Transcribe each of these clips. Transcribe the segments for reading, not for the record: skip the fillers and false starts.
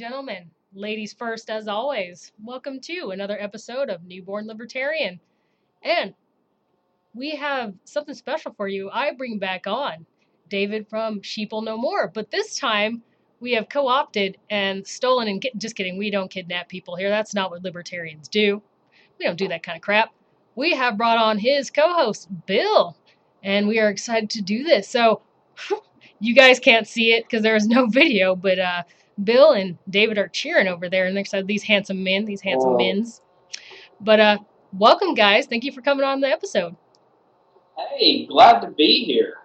gentlemen, ladies first as always, welcome to another episode of Newborn Libertarian. And we have something special for you. I bring back on David from Sheeple No More, but this time we have co-opted and stolen and just kidding, we don't kidnap people here. That's not what libertarians do. We don't do that kind of crap. We have brought on his co-host, Bill, and we are excited to do this. So you guys can't see it because there is no video, but Bill and David are cheering over there, and they're excited. These handsome men, these handsome men's. But welcome, guys. Thank you for coming on the episode. Hey, glad to be here.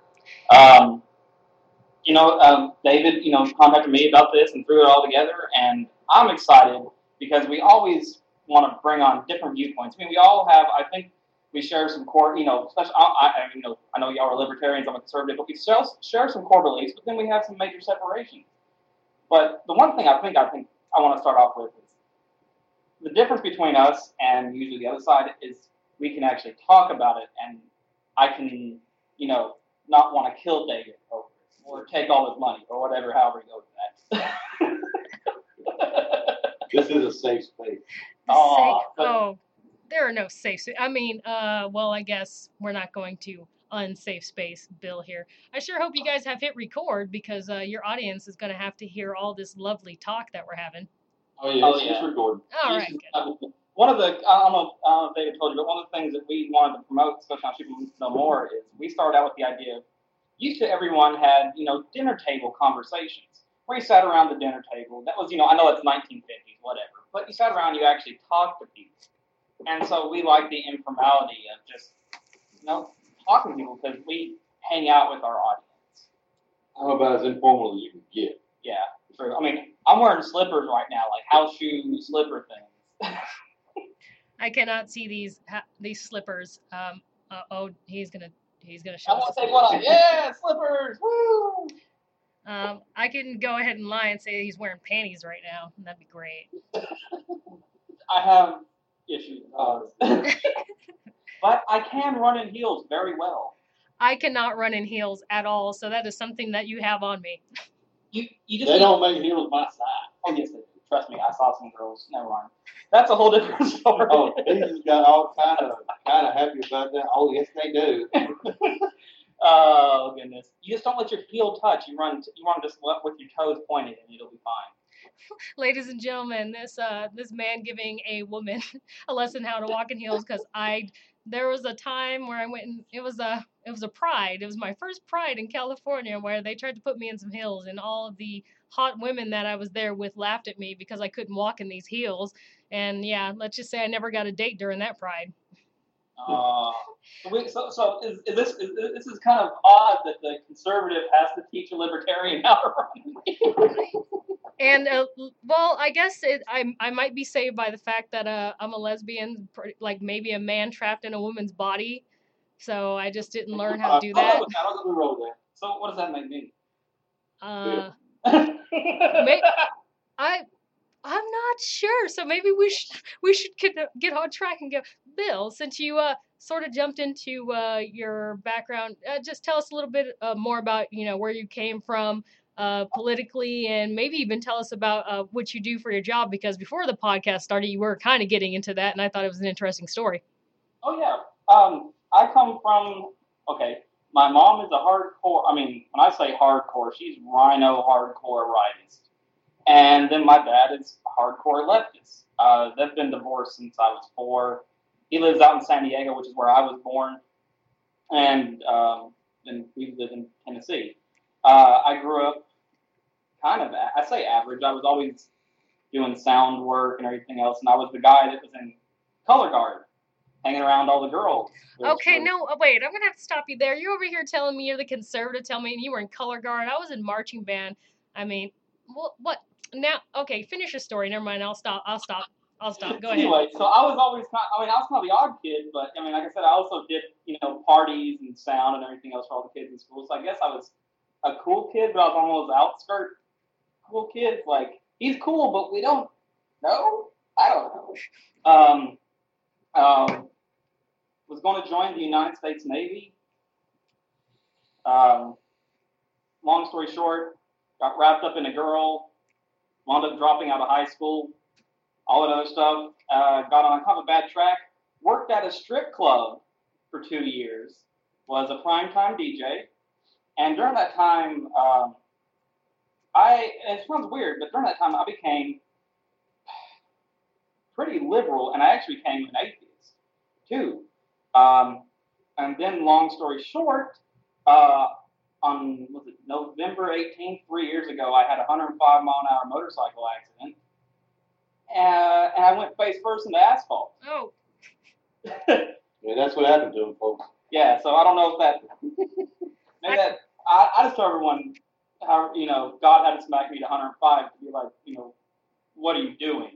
David, contacted me about this and threw it all together, and I'm excited because we always want to bring on different viewpoints. I mean, we all have, I think, we share some core, especially, I know y'all are libertarians, I'm a conservative, but we share some core beliefs, but then we have some major separations. But the one thing I think I want to start off with is the difference between us and usually the other side is we can actually talk about it, and I can, not want to kill David over it, or take all his money, or whatever, however you go with that. This is a safe space. There are no safe space. I mean, I guess we're not going to unsafe space Bill here. I sure hope you guys have hit record because your audience is going to have to hear all this lovely talk that we're having. Oh, yeah, it's recorded. All right, good. One of the, I don't know if David told you, but one of the things that we wanted to promote, especially on Sheeple No More, is we started out with the idea of, used to everyone had, dinner table conversations, where you sat around the dinner table. That was, I know it's 1950s, whatever, but you sat around, you actually talked to people. And so we like the informality of just, talking to people because we hang out with our audience. How about as informal as you can get? Yeah, true. I mean, I'm wearing slippers right now, like house shoe slipper things. I cannot see these slippers. He's gonna show. I want to take one off. Yeah, slippers. Woo! I can go ahead and lie and say he's wearing panties right now. That'd be great. I have issues, but I can run in heels very well. I cannot run in heels at all, so that is something that you have on me. You just they don't make heels my size. Oh yes, they do. Trust me, I saw some girls. Never mind. That's a whole different story. Oh, they just got all kind of happy about that. Oh yes, they do. Oh goodness! You just don't let your heel touch. You run just with your toes pointed, and it'll be fine. Ladies and gentlemen, this man giving a woman a lesson how to walk in heels because there was a time where I went and it was a pride. It was my first pride in California where they tried to put me in some heels, and all of the hot women that I was there with laughed at me because I couldn't walk in these heels. And yeah, let's just say I never got a date during that pride. So is this is kind of odd that the conservative has to teach a libertarian how to run. And I guess I might be saved by the fact that I'm a lesbian, like maybe a man trapped in a woman's body. So I just didn't learn how to do that. I'll go roll there. So what does that make me? I'm not sure. So maybe we should get on track and go. Bill, since you sort of jumped into your background, just tell us a little bit more about where you came from. Politically, and maybe even tell us about what you do for your job, because before the podcast started, you were kind of getting into that, and I thought it was an interesting story. Oh, yeah. I come from, my mom is a hardcore, when I say hardcore, she's rhino hardcore rightist. And then my dad is a hardcore leftist. They've been divorced since I was 4. He lives out in San Diego, which is where I was born, and we live in Tennessee. I grew up kind of, I say average. I was always doing sound work and everything else, and I was the guy that was in color guard, hanging around all the girls. Okay, no, wait, I'm going to have to stop you there. You're over here telling me you're the conservative, telling me you were in color guard. I was in marching band. I mean, what? Now, okay, finish your story. Never mind, I'll stop. Go ahead. Anyway, so I was always I was kind of the odd kid, but, like I said, I also did, parties and sound and everything else for all the kids in school, so I guess I was a cool kid, but I was one of those outskirt cool kids. Like, he's cool, but we don't know. I don't know. Was going to join the United States Navy. Long story short, got wrapped up in a girl, wound up dropping out of high school, all that other stuff. Got on kind of a bad track. Worked at a strip club for 2 years. Was a primetime DJ. And during that time, it sounds weird, but during that time I became pretty liberal, and I actually became an atheist, too. And then, long story short, on November 18th, 3 years ago, I had a 105-mile-an-hour motorcycle accident, and I went face first into asphalt. Oh. Yeah, that's what happened to him, folks. Yeah, so I don't know if that, I just tell everyone how, God had to smack me to 105 to be like, what are you doing?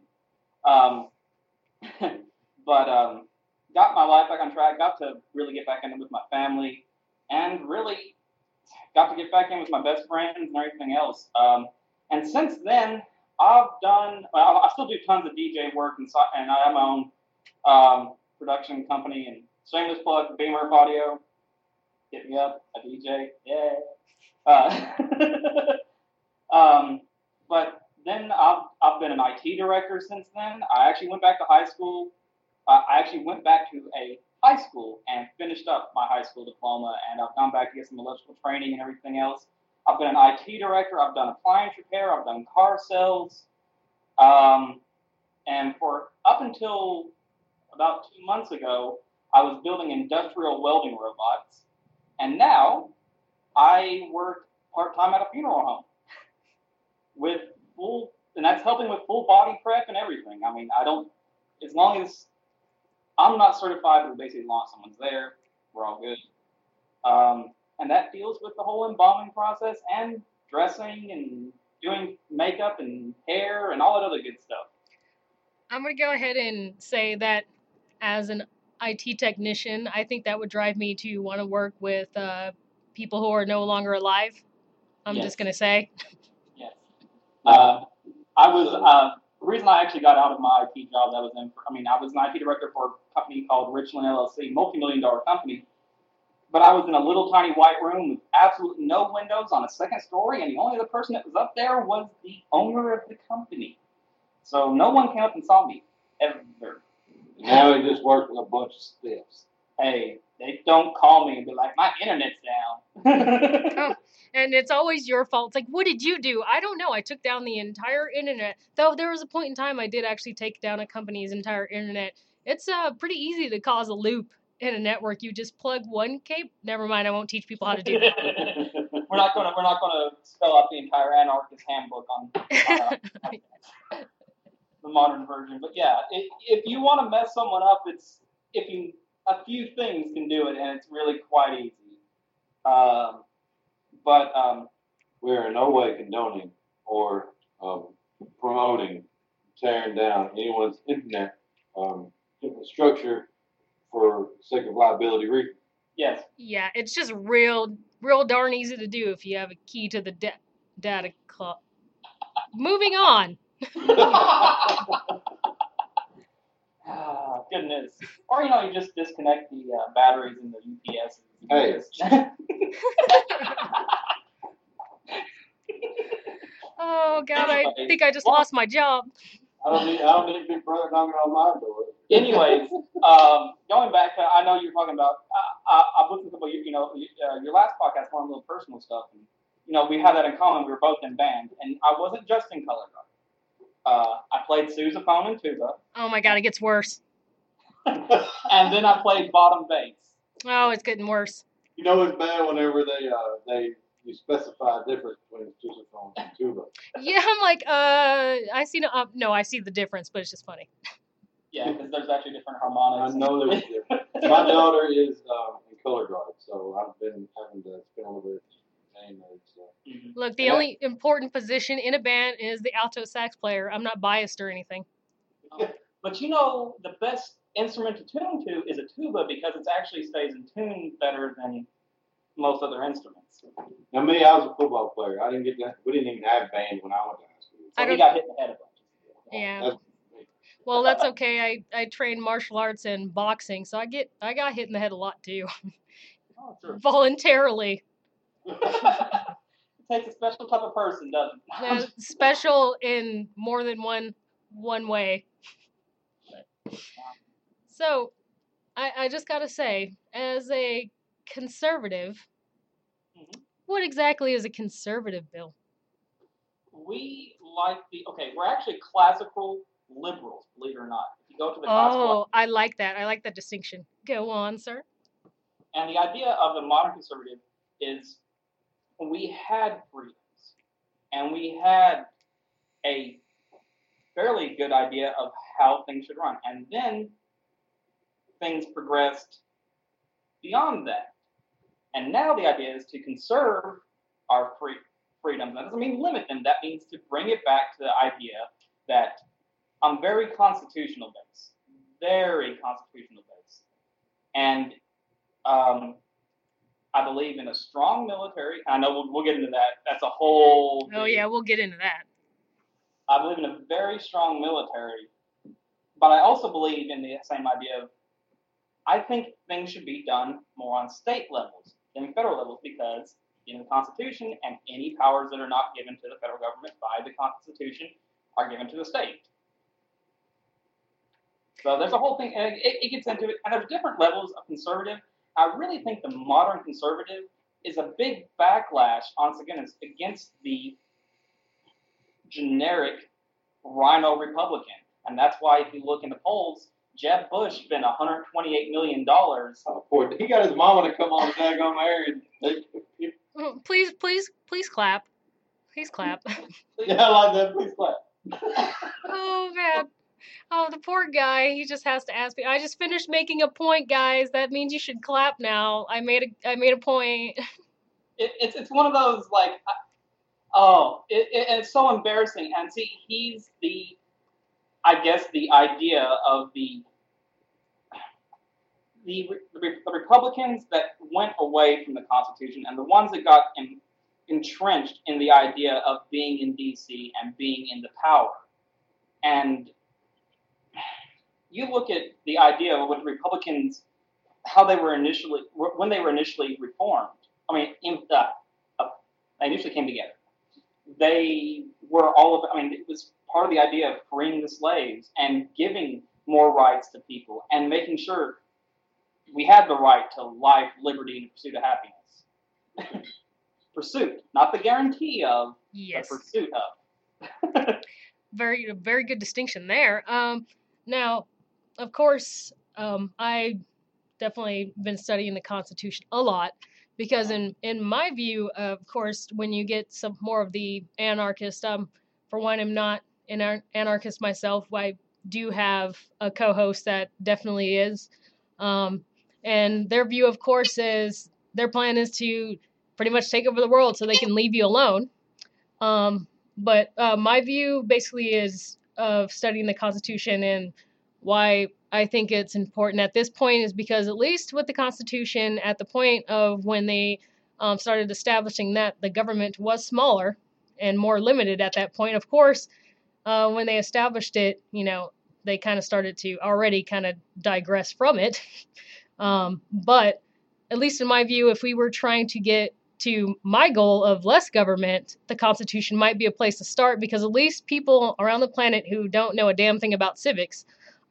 But got my life back on track, got to really get back in with my family, and really got to get back in with my best friends and everything else. And since then, I still do tons of DJ work, and I have my own production company, and shameless plug, Beamer Audio. Hit me up, a DJ, yeah. But then I've been an IT director since then. I actually went back to high school. I actually went back to a high school and finished up my high school diploma, and I've gone back to get some electrical training and everything else. I've been an IT director. I've done appliance repair. I've done car sales. And for up until about 2 months ago, I was building industrial welding robots. And now I work part-time at a funeral home and that's helping with full body prep and everything. I mean, as long as I'm not certified, but basically as long as someone's there, we're all good. And that deals with the whole embalming process and dressing and doing makeup and hair and all that other good stuff. I'm going to go ahead and say that as an IT technician, I think that would drive me to want to work with people who are no longer alive. I'm just going to say. Yes. The reason I actually got out of my IT job that I was in, I was an IT director for a company called Richland LLC, multi-million-dollar company. But I was in a little tiny white room with absolutely no windows on a second story, and the only other person that was up there was the owner of the company. So no one came up and saw me, ever. Now he just works with a bunch of stiffs. Hey, they don't call me and be like, my internet's down. Oh, and it's always your fault. It's like, what did you do? I don't know. I took down the entire internet. Though there was a point in time I did actually take down a company's entire internet. It's pretty easy to cause a loop in a network. You just plug one cable. Never mind, I won't teach people how to do that. We're not gonna spell out the entire Anarchist handbook on the modern version. But yeah, if you want to mess someone up, a few things can do it, and it's really quite easy. But we are in no way condoning or promoting tearing down anyone's internet infrastructure for sake of liability reasons. Yes. Yeah, it's just real darn easy to do if you have a key to the data club. Moving on. Oh, goodness. Or, you just disconnect the batteries in the UPS. Hey. Oh, God, I think I just lost my job. I don't need Big Brother knocking on my door. Anyways, going back to, I know you were talking about, I've listened to your last podcast, one little personal stuff, and, we had that in common. We were both in band, and I wasn't just in color guard. I played sousaphone and tuba. Oh my God, it gets worse. And then I played bottom bass. Oh, it's getting worse. It's bad whenever you specify a difference between sousaphone and tuba. Yeah, I'm like, I see the difference, but it's just funny. Yeah, because there's actually different harmonics. I know there's a difference. My daughter is in color guard, so I've been having to spend a little bit of time there. So. Mm-hmm. Look, the only important position in a band is the alto sax player. I'm not biased or anything. But the best instrument to tune to is a tuba because it actually stays in tune better than most other instruments. Now, me, I was a football player. We didn't even have band when I went to high school. So he got hit in the head a bunch. Yeah. Well, that's okay. I trained martial arts and boxing, so I got hit in the head a lot too. Oh, sure. Voluntarily. It takes a special type of person, doesn't it? Special in more than one way. So, I just gotta say, as a conservative, what exactly is a conservative, Bill? We like we're actually classical liberals, believe it or not. If you go to the classical, I like that. I like that distinction. Go on, sir. And the idea of a modern conservative is we had freedoms, and we had a fairly good idea of how things should run. And then things progressed beyond that. And now the idea is to conserve our freedoms. That doesn't mean limit them. That means to bring it back to the idea that I'm very constitutional based. Very constitutional based. And I believe in a strong military. I know we'll get into that. That's a whole... Oh, yeah, we'll get into that. I believe in a very strong military. But I also believe in the same idea of I think things should be done more on state levels than federal levels because in the Constitution and any powers that are not given to the federal government by the Constitution are given to the state. So there's a whole thing, and it gets into it, and there's different levels of conservative. I really think the modern conservative is a big backlash, once again, against the generic rhino Republican. And that's why if you look in the polls, Jeb Bush spent $128 million. Oh, poor, he got his mama to come on the daggone air. Please clap. Please clap. Yeah, I like that. Please clap. Oh, man. Oh, the poor guy. He just has to ask me. I just finished making a point, guys. That means you should clap now. I made a point. It's one of those, like, it's so embarrassing. And see, he's the idea of the Republicans that went away from the Constitution and the ones that got entrenched in the idea of being in D.C. and being in the power. And you look at the idea of what the Republicans, how they were initially, when they were initially reformed. I mean, they initially came together. They were it was part of the idea of freeing the slaves and giving more rights to people and making sure we had the right to life, liberty, and pursuit of happiness. Pursuit, not the guarantee of, yes. The pursuit of. Very good distinction there. Now, of course, I definitely been studying the Constitution a lot. Because in my view, of course, when you get some more of the anarchist, for one, I'm not an anarchist myself. I do have a co-host that definitely is. And their view, of course, is their plan is to pretty much take over the world so they can leave you alone. But my view basically is of studying the Constitution and why I think it's important at this point is because at least with the Constitution, at the point of when they started establishing that, the government was smaller and more limited at that point. Of course, when they established it, they kind of started to already kind of digress from it. But at least in my view, if we were trying to get to my goal of less government, the Constitution might be a place to start because at least people around the planet who don't know a damn thing about civics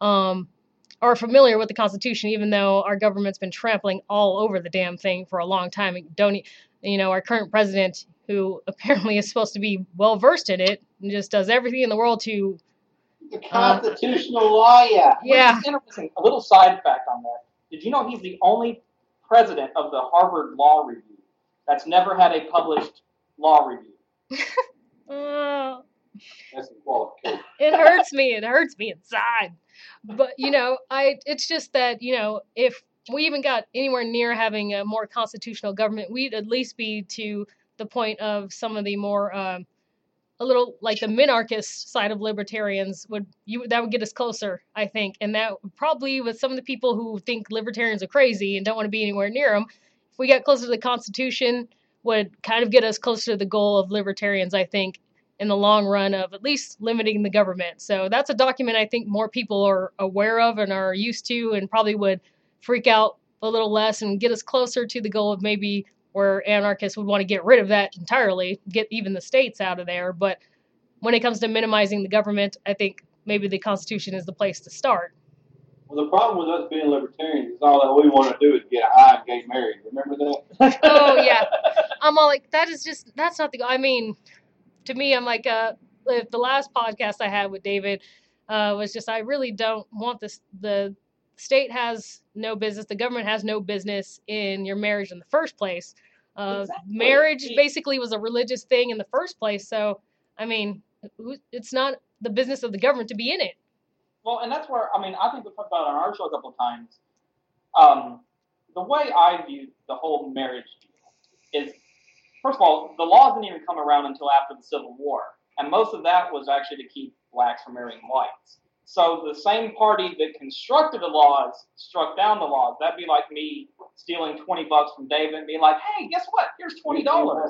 are familiar with the Constitution, even though our government's been trampling all over the damn thing for a long time. Our current president, who apparently is supposed to be well versed in it, and just does everything in the world to the constitutional lawyer. Yeah. Which is interesting. A little side fact on that. Did you know he's the only president of the Harvard Law Review that's never had a published law review? That's a qualification. It hurts me. It hurts me inside. But, it's just that, if we even got anywhere near having a more constitutional government, we'd at least be to the point of some of the more, a little like the minarchist side of libertarians that would get us closer, I think. And that probably with some of the people who think libertarians are crazy and don't want to be anywhere near them, if we got closer to the Constitution, would kind of get us closer to the goal of libertarians, I think, in the long run of at least limiting the government. So that's a document I think more people are aware of and are used to and probably would freak out a little less and get us closer to the goal of maybe where anarchists would want to get rid of that entirely, get even the states out of there. But when it comes to minimizing the government, I think maybe the Constitution is the place to start. Well, the problem with us being libertarians is all that we want to do is get high and get married. Remember that? Oh, yeah. I'm all like, that's not the, I mean, to me, I'm like, if the last podcast I had with David was just, I really don't want this, the state has no business, the government has no business in your marriage in the first place. Exactly. Marriage basically was a religious thing in the first place, so, I mean, it's not the business of the government to be in it. Well, and that's where, I mean, I think we talked about it on our show a couple of times. The way I view the whole marriage deal is, first of all, the laws didn't even come around until after the Civil War. And most of that was actually to keep blacks from marrying whites. So the same party that constructed the laws struck down the laws. That'd be like me stealing $20 from David and being like, hey, guess what? Here's $20.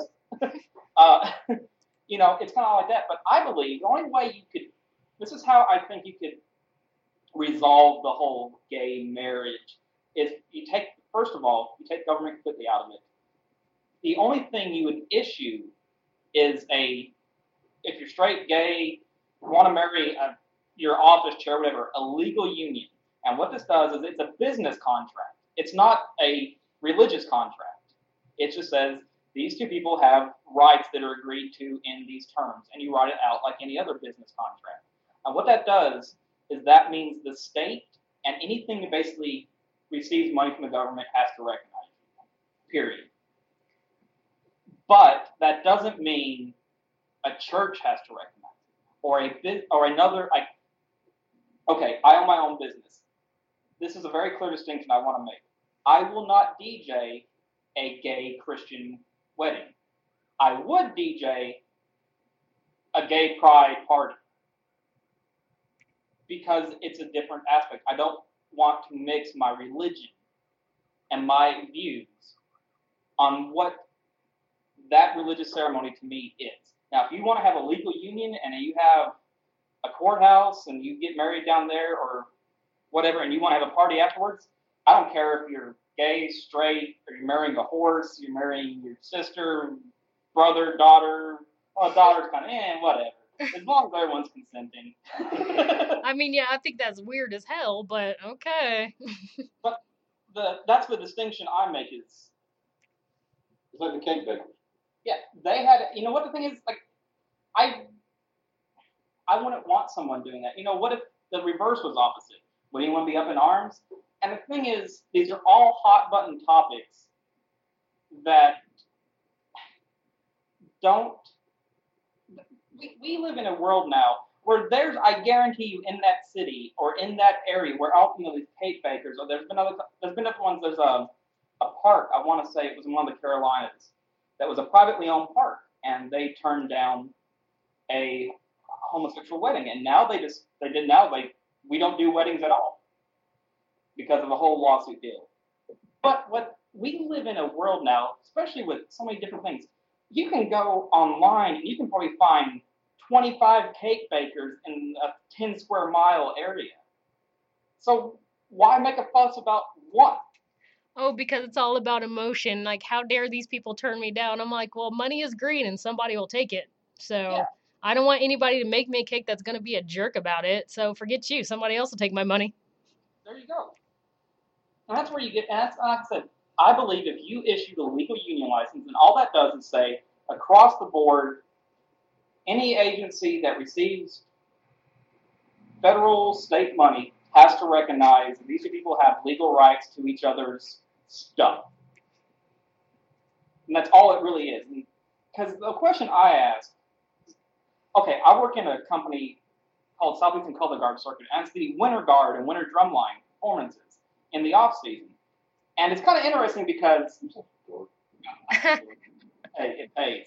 You know, it's kind of like that. But I believe the only way you could, this is how I think you could resolve the whole gay marriage, is you take, first of all, you take government completely out of it. The only thing you would issue is if you're straight, gay, want to marry your office chair, whatever, a legal union. And what this does is it's a business contract. It's not a religious contract. It just says these two people have rights that are agreed to in these terms, and you write it out like any other business contract. And what that does is that means the state and anything that basically receives money from the government has to recognize you, period. But that doesn't mean a church has to recognize it, or another. Okay, I own my own business. This is a very clear distinction I want to make. I will not DJ a gay Christian wedding. I would DJ a gay pride party because it's a different aspect. I don't want to mix my religion and my views on what that religious ceremony to me is. Now, if you want to have a legal union and you have a courthouse and you get married down there or whatever, and you want to have a party afterwards, I don't care if you're gay, straight, or you're marrying a horse, you're marrying your sister, brother, daughter. Well, daughter's kind of, whatever. As long as everyone's consenting. I mean, yeah, I think that's weird as hell, but okay. But that's the distinction I make is... It's like the cake bakers. Yeah, they had, you know what the thing is, like, I wouldn't want someone doing that. You know, what if the reverse was opposite? Would anyone be up in arms? And the thing is, these are all hot button topics that don't, we live in a world now where there's, I guarantee you, in that city or in that area where all, you know, these cake bakers, or there's been other ones, there's a park, I want to say it was in one of the Carolinas, that was a privately owned park, and they turned down a homosexual wedding, and now we don't do weddings at all because of the whole lawsuit deal. But what we live in a world now, especially with so many different things, you can go online and you can probably find 25 cake bakers in a 10 square mile area. So why make a fuss about one? Oh, because it's all about emotion. Like, how dare these people turn me down? I'm like, well, money is green and somebody will take it. So yeah. I don't want anybody to make me a cake that's going to be a jerk about it. So forget you. Somebody else will take my money. There you go. And that's where you get, and that's, like I said, I believe if you issue the legal union license, and all that does is say, across the board, any agency that receives federal, state money has to recognize that these people have legal rights to each other's stuff. And that's all it really is. Because the question I ask, okay, I work in a company called Southeastern Color Guard Circuit, and it's the winter guard and winter drumline performances in the off season. And it's kind of interesting because hey, it pays.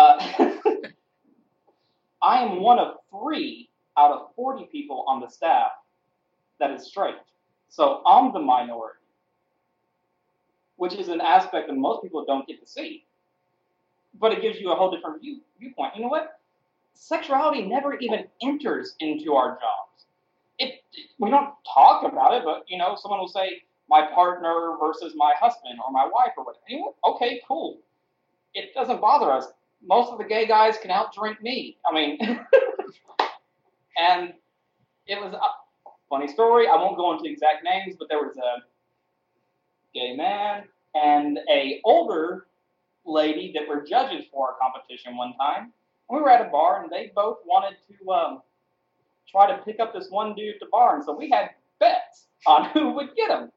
I am one of 3 out of 40 people on the staff that is straight. So I'm the minority, which is an aspect that most people don't get to see. But it gives you a whole different viewpoint. You know what? Sexuality never even enters into our jobs. We don't talk about it, but, you know, someone will say, my partner versus my husband or my wife or whatever. Anyway, okay, cool. It doesn't bother us. Most of the gay guys can outdrink me. I mean, and it was a funny story. I won't go into exact names, but there was a gay man and a older lady that were judges for a competition one time. We were at a bar, and they both wanted to try to pick up this one dude at the bar, and so we had bets on who would get him.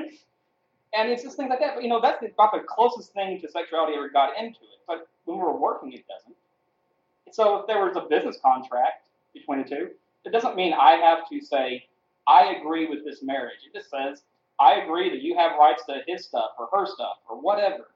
And it's just things like that. But, that's about the closest thing to sexuality I ever got into it. But when we were working, it doesn't. So if there was a business contract between the two, it doesn't mean I have to say, I agree with this marriage. It just says, I agree that you have rights to his stuff or her stuff or whatever.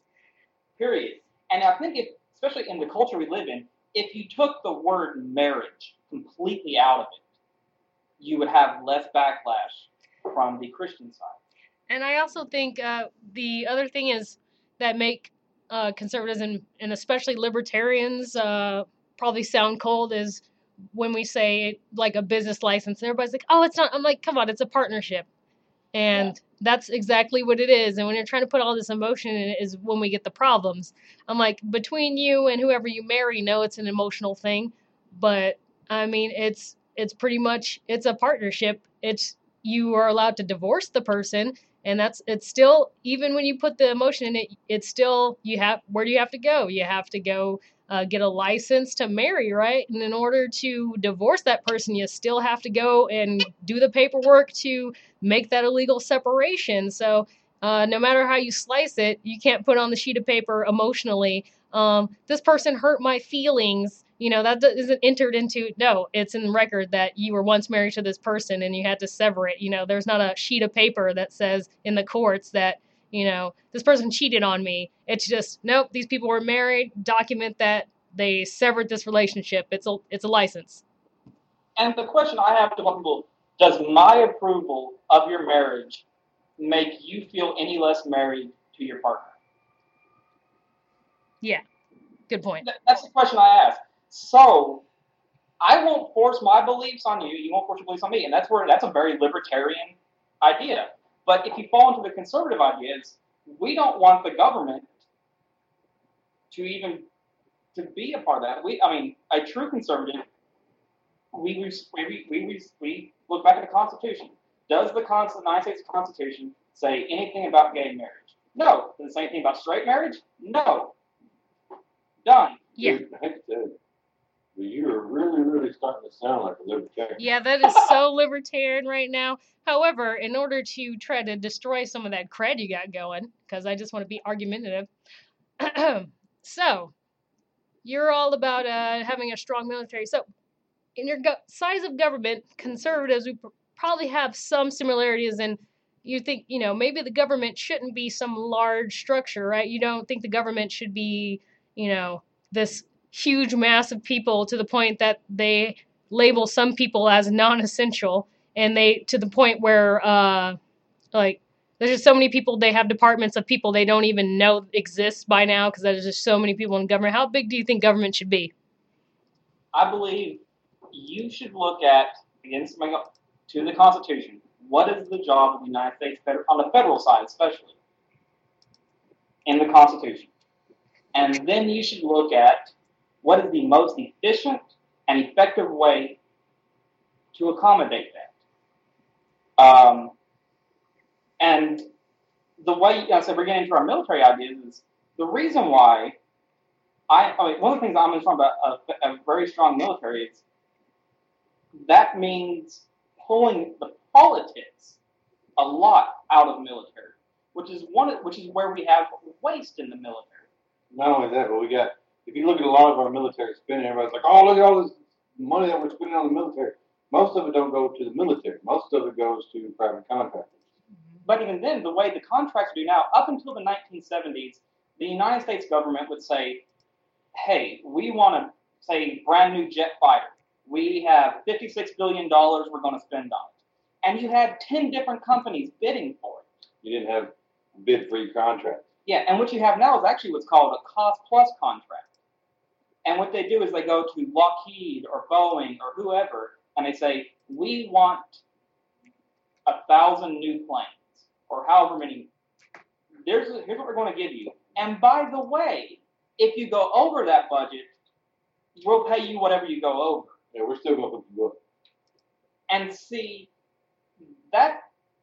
Period. And I think, especially in the culture we live in, if you took the word marriage completely out of it, you would have less backlash from the Christian side. And I also think the other thing is that make conservatives and especially libertarians probably sound cold is when we say like a business license. And everybody's like, oh, it's not. I'm like, come on, it's a partnership. And that's exactly what it is. And when you're trying to put all this emotion in it is when we get the problems. I'm like, between you and whoever you marry, no, it's an emotional thing. But, I mean, it's pretty much, it's a partnership. You are allowed to divorce the person. And it's still, even when you put the emotion in it, it's still, where do you have to go? You have to go get a license to marry, right? And in order to divorce that person, you still have to go and do the paperwork to make that a legal separation. So no matter how you slice it, you can't put on the sheet of paper emotionally, this person hurt my feelings. That isn't entered into, no, it's in record that you were once married to this person and you had to sever it. There's not a sheet of paper that says in the courts that, this person cheated on me. It's just, nope, these people were married, document that they severed this relationship. It's a license. And the question I have to people, does my approval of your marriage make you feel any less married to your partner? Yeah, good point. That's the question I ask. So, I won't force my beliefs on you. You won't force your beliefs on me. And that's a very libertarian idea. But if you fall into the conservative ideas, we don't want the government to be a part of that. A true conservative, we look back at the Constitution. Does the United States Constitution say anything about gay marriage? No. Does it say anything about straight marriage? No. Done. Yeah. You're really, really starting to sound like a libertarian. Yeah, that is so libertarian right now. However, in order to try to destroy some of that cred you got going, because I just want to be argumentative, so you're all about having a strong military. So in your size of government, conservatives, we probably have some similarities in you think, maybe the government shouldn't be some large structure, right? You don't think the government should be, this huge mass of people to the point that they label some people as non-essential, and to the point where there's just so many people, they have departments of people they don't even know exist by now because there's just so many people in government. How big do you think government should be? I believe you should look at, again, to the Constitution, what is the job of the United States on the federal side especially in the Constitution, and then you should look at what is the most efficient and effective way to accommodate that? And the way, so we're getting into our military ideas, is the reason why one of the things I'm going to talk about a very strong military is that means pulling the politics a lot out of military, which is where we have waste in the military. Not only that, but if you look at a lot of our military spending, everybody's like, oh, look at all this money that we're spending on the military. Most of it don't go to the military. Most of it goes to private contractors. But even then, the way the contracts do now, up until the 1970s, the United States government would say, hey, we want to, say, brand new jet fighter. We have $56 billion we're going to spend on it. And you had 10 different companies bidding for it. You didn't have bid-free contracts. Yeah, and what you have now is actually what's called a cost-plus contract. And what they do is they go to Lockheed or Boeing or whoever, and they say, we want 1,000 new planes. or however many. Here's what we're going to give you. And by the way, if you go over that budget, we'll pay you whatever you go over. Yeah, we're still going to put the book. And see, that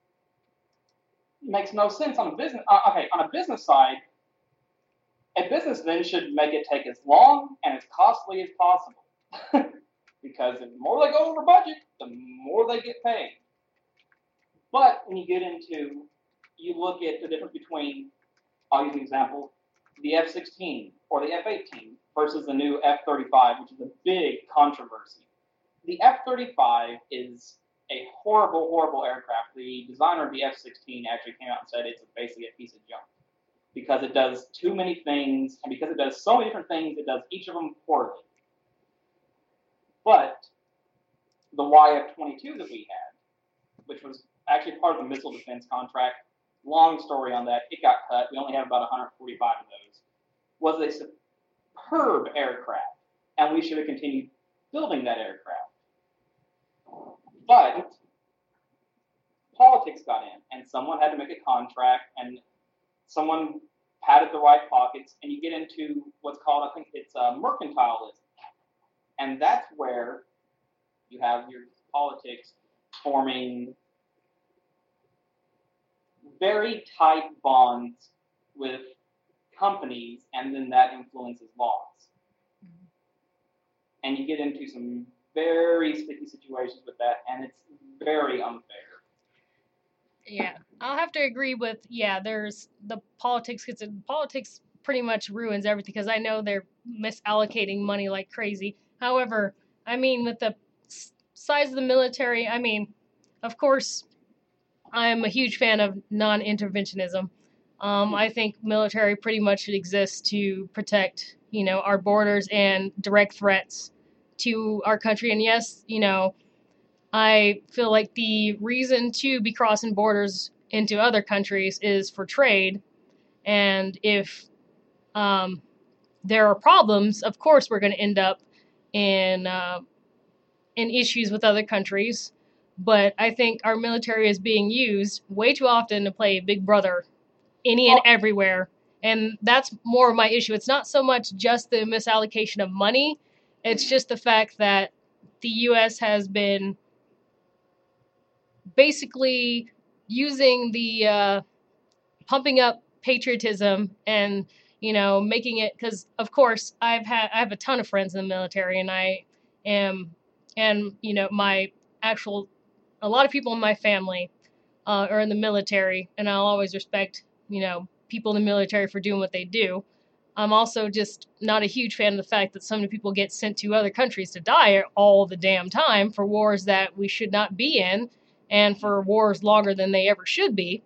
makes no sense on a business. On a business side, a business then should make it take as long and as costly as possible. Because the more they go over budget, the more they get paid. But when you get into, you look at the difference between, I'll use an example, the F-16 or the F-18 versus the new F-35, which is a big controversy. The F-35 is a horrible, horrible aircraft. The designer of the F-16 actually came out and said it's basically a piece of junk because it does too many things, and because it does so many different things, it does each of them poorly. But the YF-22 that we had, which was actually part of the missile defense contract, long story on that, it got cut. We only have about 145 of those, was a superb aircraft, and we should have continued building that aircraft. But politics got in, and someone had to make a contract, and someone padded the right pockets, and you get into what's called, I think it's mercantilism. And that's where you have your politics forming very tight bonds with companies, and then that influences laws. And you get into some very sticky situations with that, and it's very unfair. Yeah, I'll have to agree with, there's the politics, because politics pretty much ruins everything, because I know they're misallocating money like crazy. However, I mean, with the size of the military, I mean, of course, I am a huge fan of non-interventionism. I think military pretty much should exist to protect, our borders and direct threats to our country. And yes, I feel like the reason to be crossing borders into other countries is for trade. And if there are problems, of course, we're going to end up in issues with other countries. But I think our military is being used way too often to play Big Brother any and everywhere. And that's more of my issue. It's not so much just the misallocation of money. It's just the fact that the U.S. has been basically using the pumping up patriotism and, making it, because, of course, I have a ton of friends in the military, and a lot of people in my family are in the military, and I'll always respect, people in the military for doing what they do. I'm also just not a huge fan of the fact that so many people get sent to other countries to die all the damn time for wars that we should not be in, and for wars longer than they ever should be.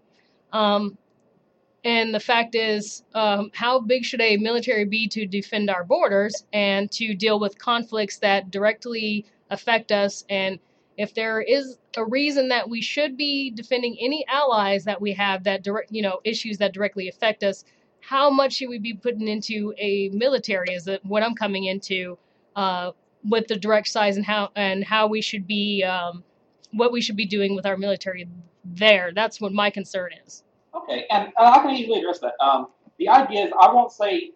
And the fact is, how big should a military be to defend our borders and to deal with conflicts that directly affect us? And if there is a reason that we should be defending any allies that we have that issues that directly affect us, how much should we be putting into a military is what I'm coming into with the direct size and how we should be, what we should be doing with our military there. That's what my concern is. Okay, and I can easily address that. The idea is, I won't say,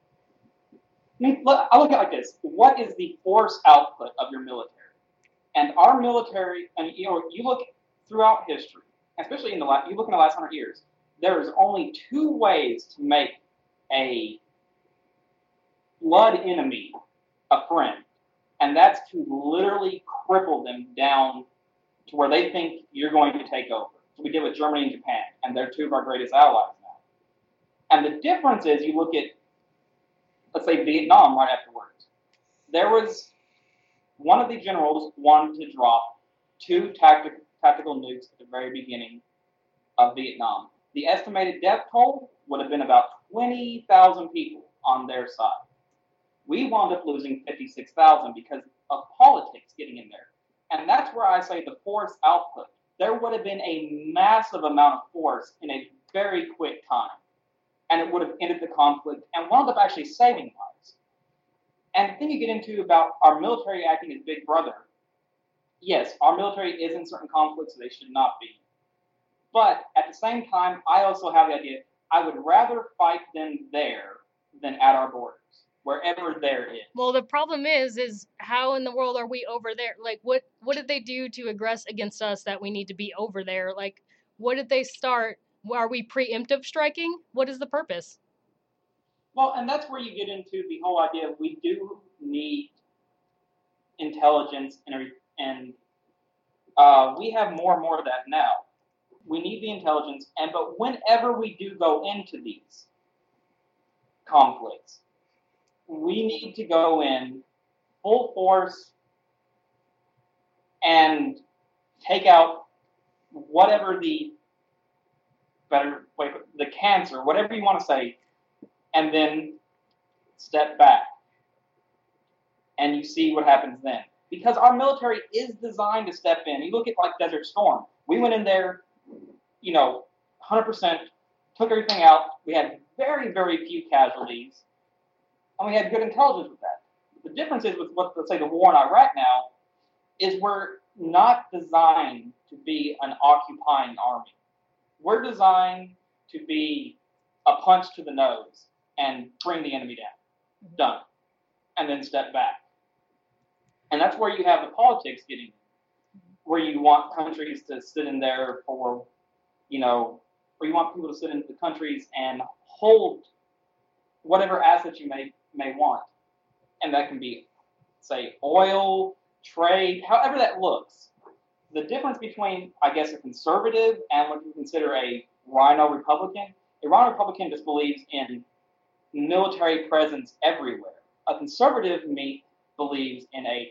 I look at it like this. What is the force output of your military? And our military, and you look throughout history, especially you look in the last 100 years, there's only two ways to make a blood enemy a friend, and that's to literally cripple them down to where they think you're going to take over. So we did with Germany and Japan, and they're two of our greatest allies now. And the difference is, you look at, let's say, Vietnam right afterwards. There was one of the generals wanted to drop 2 tactical nukes at the very beginning of Vietnam. The estimated death toll would have been about 20,000 people on their side. We wound up losing 56,000 because of politics getting in there. And that's where I say the force output. There would have been a massive amount of force in a very quick time. And it would have ended the conflict and wound up actually saving lives. And the thing you get into about our military acting as Big Brother, yes, our military is in certain conflicts, so they should not be. But at the same time, I also have the idea I would rather fight them there than at our borders, wherever there is. Well, the problem is how in the world are we over there? Like, what did they do to aggress against us that we need to be over there? Like, what did they start? Are we preemptive striking? What is the purpose? Well, and that's where you get into the whole idea of we do need intelligence, and we have more and more of that now. We need the intelligence, but whenever we do go into these conflicts, we need to go in full force and take out whatever the cancer, whatever you want to say, and then step back. And you see what happens then. Because our military is designed to step in. You look at like Desert Storm. We went in there, 100%, took everything out. We had very, very few casualties. And we had good intelligence with that. The difference is with what, let's say, the war in Iraq now, is we're not designed to be an occupying army. We're designed to be a punch to the nose and bring the enemy down. Done. And then step back. And that's where you have the politics getting, where you want countries to sit in there for, where you want people to sit in the countries and hold whatever assets you may want. And that can be, say, oil, trade, however that looks. The difference between, I guess, a conservative and what you consider a rhino Republican, a rhino Republican just believes in military presence everywhere. A conservative believes in a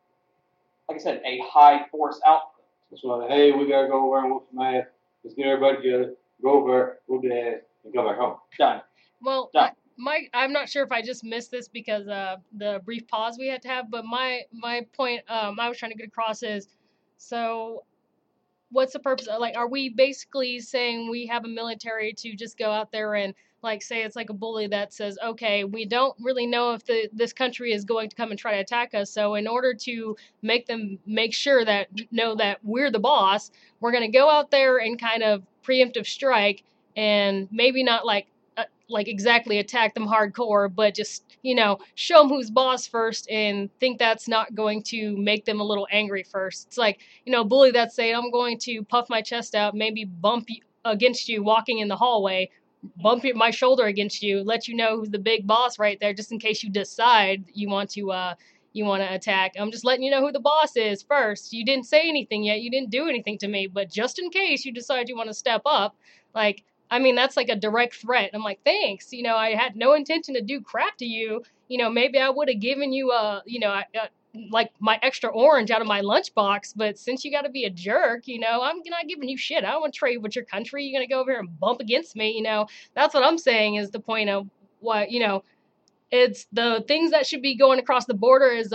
high force output. That's why, hey, we gotta go over and whoop some ass. Let's get everybody together, go over, whoop the ass, and come back home. Done. Well, Done. I'm not sure if I just missed this because the brief pause we had to have, but my point I was trying to get across is, so what's the purpose? Like, are we basically saying we have a military to just go out there and, like, say it's like a bully that says, okay, we don't really know if this country is going to come and try to attack us. So in order to make them make sure that know that we're the boss, we're going to go out there and kind of preemptive strike and maybe not like exactly attack them hardcore, but just, show them who's boss first and think that's not going to make them a little angry first. It's like, a bully that's saying, I'm going to puff my chest out, maybe bump against you walking in the hallway, bump my shoulder against you, let you know who's the big boss right there, just in case you decide you want to attack. I'm just letting you know who the boss is first. You didn't say anything yet. You didn't do anything to me, but just in case you decide you want to step up, that's like a direct threat. I'm like, thanks. I had no intention to do crap to you. Maybe I would have given you like my extra orange out of my lunchbox, but since you got to be a jerk, I'm not giving you shit. I don't want to trade with your country. You're going to go over here and bump against me. That's what I'm saying is the point of what, it's the things that should be going across the border is,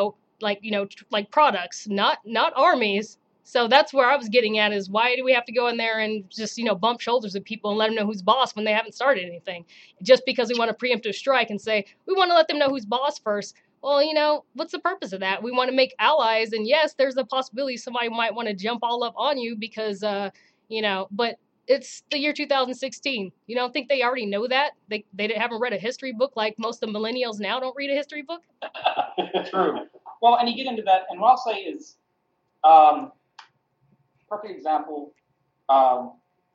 like products, not armies. So that's where I was getting at is why do we have to go in there and just, bump shoulders with people and let them know who's boss when they haven't started anything? Just because we want to preemptive strike and say, we want to let them know who's boss first. Well, what's the purpose of that? We want to make allies. And yes, there's a possibility somebody might want to jump all up on you because, but it's the year 2016. You don't think they already know that? They haven't read a history book like most of the millennials now don't read a history book? True. Well, and you get into that, and what I'll say is, perfect example, a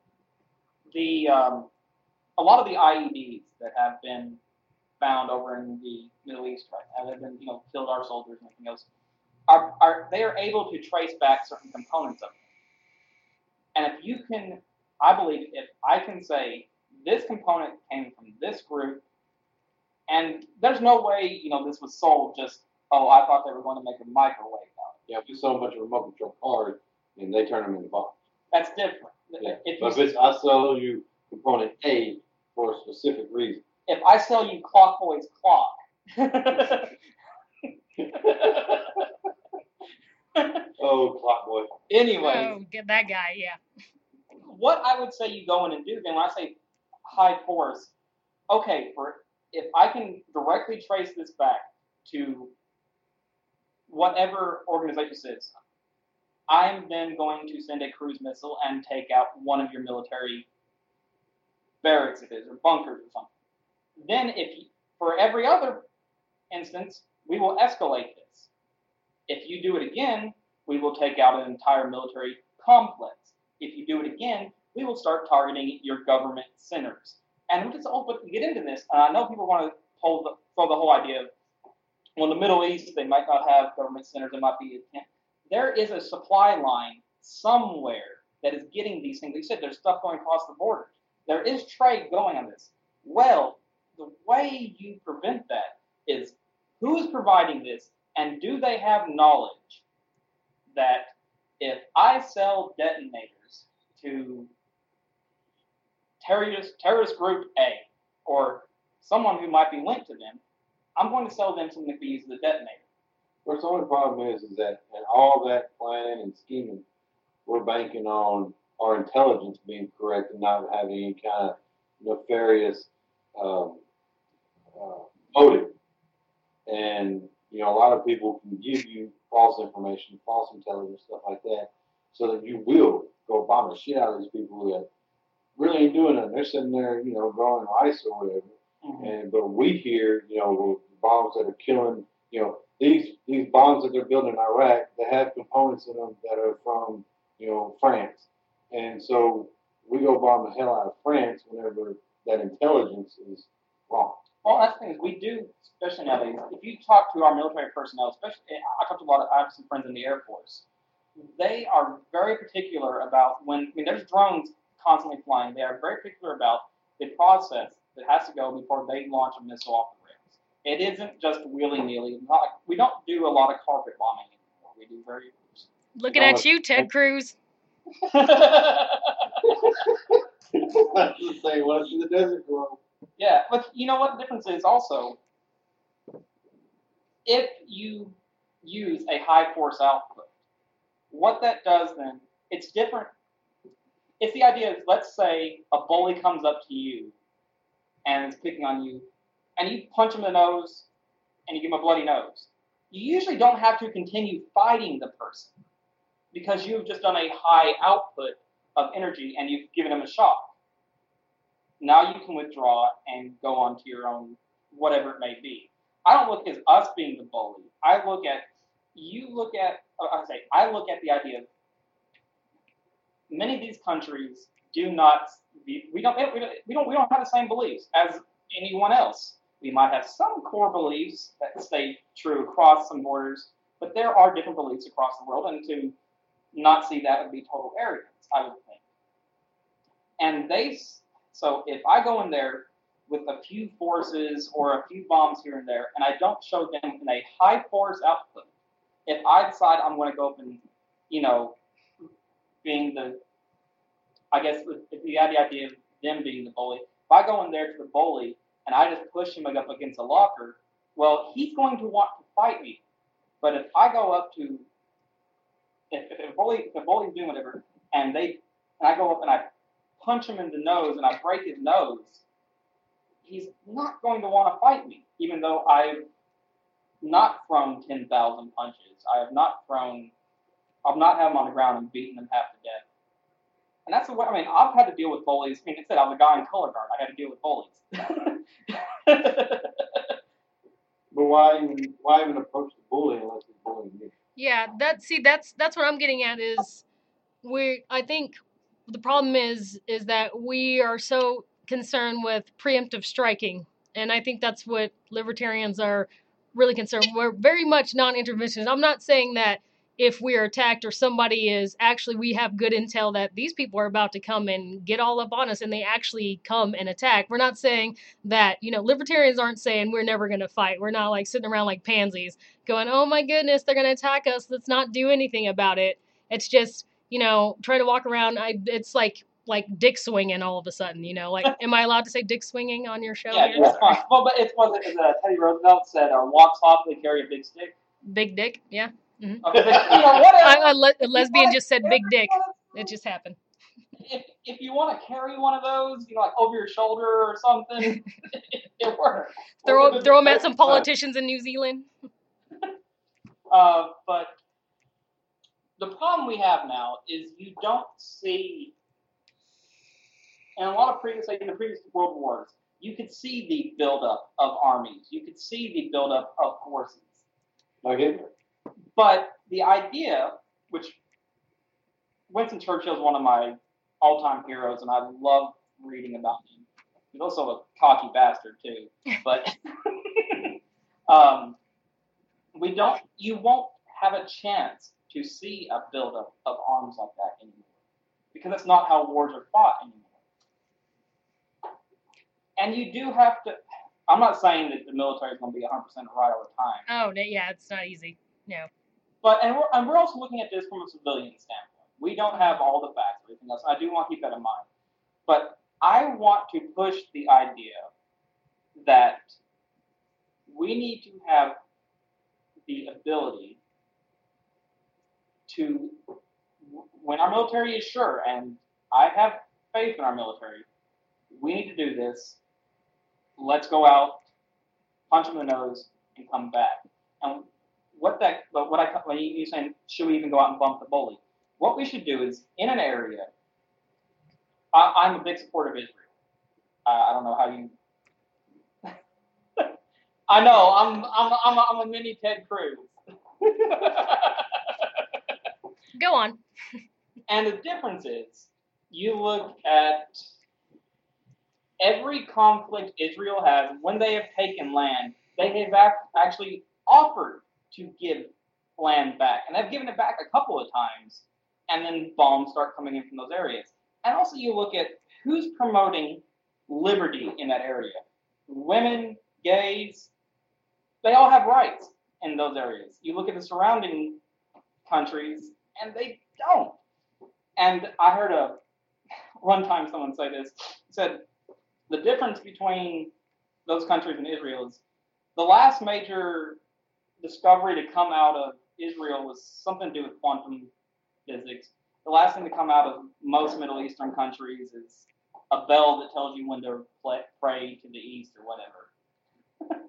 lot of the IEDs that have been found over in the Middle East right now, have been, killed our soldiers and everything else, they are able to trace back certain components of them. And if you can, I believe, if I can say this component came from this group, and there's no way, this was sold just, I thought they were going to make a microwave out of it. Yeah, if you sold a bunch of remote control cars, and they turn them into bombs. That's different. Yeah. If I sell you component A for a specific reason. If I sell you Clockboy's clock. Oh, Clockboy. Anyway. Oh, get that guy, yeah. What I would say you go in and do then when I say high force, okay, if I can directly trace this back to whatever organization it is, I'm then going to send a cruise missile and take out one of your military barracks, it is, or bunkers or something. Then, for every other instance, we will escalate this. If you do it again, we will take out an entire military complex. If you do it again, we will start targeting your government centers. And we just get into this. And I know people want to throw the whole idea of, well, in the Middle East, they might not have government centers. It might be there is a supply line somewhere that is getting these things. Like you said, there's stuff going across the borders. There is trade going on this. Well, the way you prevent that is who's providing this, and do they have knowledge that if I sell detonators to terrorist group A or someone who might be linked to them, I'm going to sell them something to be used as a detonator. Of course, the only problem is that in all that planning and scheming, we're banking on our intelligence being correct and not having any kind of nefarious motive. And, a lot of people can give you false information, false intelligence, stuff like that, so that you will go bomb the shit out of these people that really ain't doing nothing. They're sitting there, growing ice or whatever. Mm-hmm. But we hear, bombs that are killing, these bombs that they're building in Iraq, they have components in them that are from, France. And so we go bomb the hell out of France whenever that intelligence is wrong. Well, that's the thing is we do, especially nowadays, if you talk to our military personnel, especially, I have some friends in the Air Force, they are very particular about there's drones constantly flying, they are very particular about the process that has to go before they launch a missile off the rails. It isn't just willy-nilly. We don't do a lot of carpet bombing anymore. We do very... Looking at you, Ted Cruz. That's the same one to the desert globe. Yeah, but you know what the difference is also? If you use a high force output, what that does then, it's different. It's the idea of, let's say a bully comes up to you and is picking on you, and you punch him in the nose and you give him a bloody nose. You usually don't have to continue fighting the person because you've just done a high output of energy and you've given him a shock. Now you can withdraw and go on to your own, whatever it may be. I don't look at us being the bully. I look at the idea of many of these countries we don't have the same beliefs as anyone else. We might have some core beliefs that stay true across some borders, but there are different beliefs across the world, and to not see that would be total arrogance, I would think. And so if I go in there with a few forces or a few bombs here and there, and I don't show them in a high force output, if I decide I'm going to go up and, being the idea of them being the bully, if I go in there to the bully and I just push him up against a locker, well, he's going to want to fight me. But if I go up to, if a bully's doing whatever, and I go up and I punch him in the nose and I break his nose, he's not going to want to fight me, even though I've not thrown 10,000 punches. I've not had him on the ground and beaten him half to death. And that's I've had to deal with bullies. I said I was a guy in color guard. I had to deal with bullies. But why even approach the bully unless he's bullying you? Yeah, that's what I'm getting at is I think the problem is that we are so concerned with preemptive striking, and I think that's what libertarians are really concerned. We're very much non-interventionist. I'm not saying that if we are attacked or we have good intel that these people are about to come and get all up on us and they actually come and attack. We're not saying that, libertarians aren't saying we're never going to fight. We're not like sitting around like pansies going, oh my goodness, they're going to attack us. Let's not do anything about it. It's just, try to walk around. It's like dick swinging all of a sudden, am I allowed to say dick swinging on your show? Yeah, that's fine. Well, but it's what Teddy Roosevelt said, walk softly, carry a big stick. Big dick, yeah. Mm-hmm. Okay, a lesbian just said big dick. It just happened. If you want to carry one of those, like over your shoulder or something, it works. Throw them at some politicians in New Zealand. But the problem we have now is you don't see, in a lot of the previous world wars, you could see the buildup of armies. You could see the buildup of forces. Like Hitler. But the idea, which Winston Churchill is one of my all-time heroes, and I love reading about him. He's also a cocky bastard too. But you won't have a chance to see a buildup of arms like that anymore, because that's not how wars are fought anymore. And you do have to. I'm not saying that the military is going to be 100% right all the time. Oh, yeah, it's not easy. No. But we're also looking at this from a civilian standpoint. We don't have all the facts or anything else. I do want to keep that in mind. But I want to push the idea that we need to have the ability to, when our military is sure, and I have faith in our military, we need to do this. Let's go out, punch them in the nose, and come back. And when you're saying, should we even go out and bump the bully? What we should do is, in an area, I'm a big supporter of Israel. I don't know how you. I know I'm a mini Ted Cruz. Go on. And the difference is, you look at every conflict Israel has. When they have taken land, they have actually offered to give land back, and they've given it back a couple of times, and then bombs start coming in from those areas. And also, you look at who's promoting liberty in that area. Women, gays, they all have rights in those areas. You look at the surrounding countries, and they don't. And I heard one time someone say this. He said, the difference between those countries and Israel is the last major discovery to come out of Israel was something to do with quantum physics. The last thing to come out of most Middle Eastern countries is a bell that tells you when to pray to the east or whatever.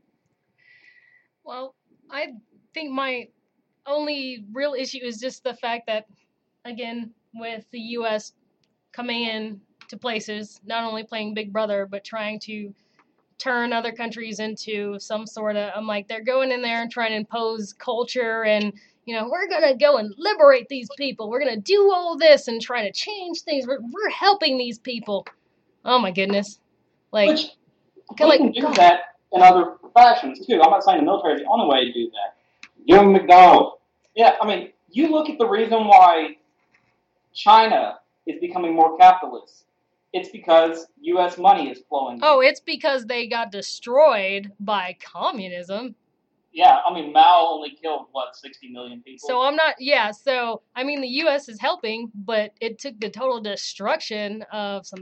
Well, I think my only real issue is just the fact that, again, with the U.S. coming in to places, not only playing Big Brother, but trying to turn other countries into some sort of, I'm like, they're going in there and trying to impose culture and, we're going to go and liberate these people. We're going to do all this and try to change things. We're helping these people. Oh, my goodness. Which we can do that in other fashions, too. I'm not saying the military is the only way to do that. Give them McDonald's. Yeah, I mean, you look at the reason why China is becoming more capitalist. It's because U.S. money is flowing. Oh, it's because they got destroyed by communism. Yeah, I mean, Mao only killed, 60 million people? So the U.S. is helping, but it took the total destruction of some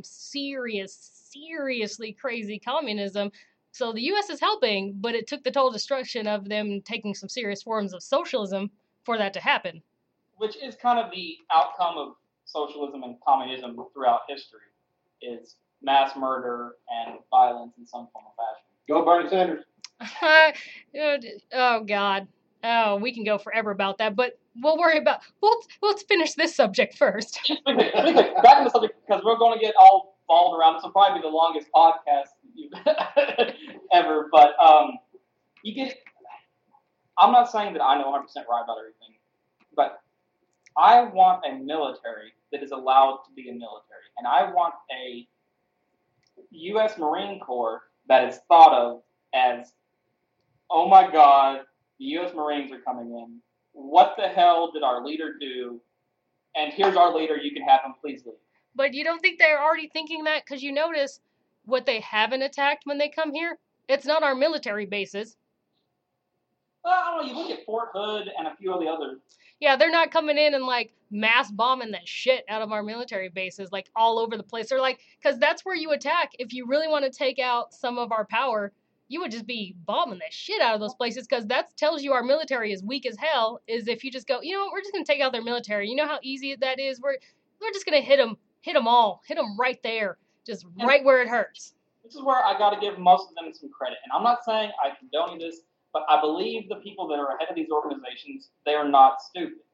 seriously crazy communism. So the U.S. is helping, but it took the total destruction of them taking some serious forms of socialism for that to happen. Which is kind of the outcome of socialism and communism throughout history, is mass murder and violence in some form or fashion. Go Bernie Sanders. Oh, God. Oh, we can go forever about that, but we'll worry about... Let's finish this subject first. Back in the subject, because we're going to get all balled around. This will probably be the longest podcast you've ever, but I'm not saying that I know 100% right about everything, but I want a military that is allowed to be a military, and I want a U.S. Marine Corps that is thought of as, oh my God, the U.S. Marines are coming in. What the hell did our leader do? And here's our leader. You can have him. Please leave. But you don't think they're already thinking that? Because you notice what they haven't attacked when they come here? It's not our military bases. Well, I don't know. You look at Fort Hood and a few of the others. Yeah, they're not coming in and mass bombing the shit out of our military bases all over the place. They're because that's where you attack. If you really want to take out some of our power, you would just be bombing the shit out of those places, because that tells you our military is weak as hell, is if you just go, we're just going to take out their military. You know how easy that is? We're just going to hit them all, hit them right there, just right where it hurts. This is where I got to give most of them some credit. And I'm not saying I condone this, but I believe the people that are ahead of these organizations, they are not stupid.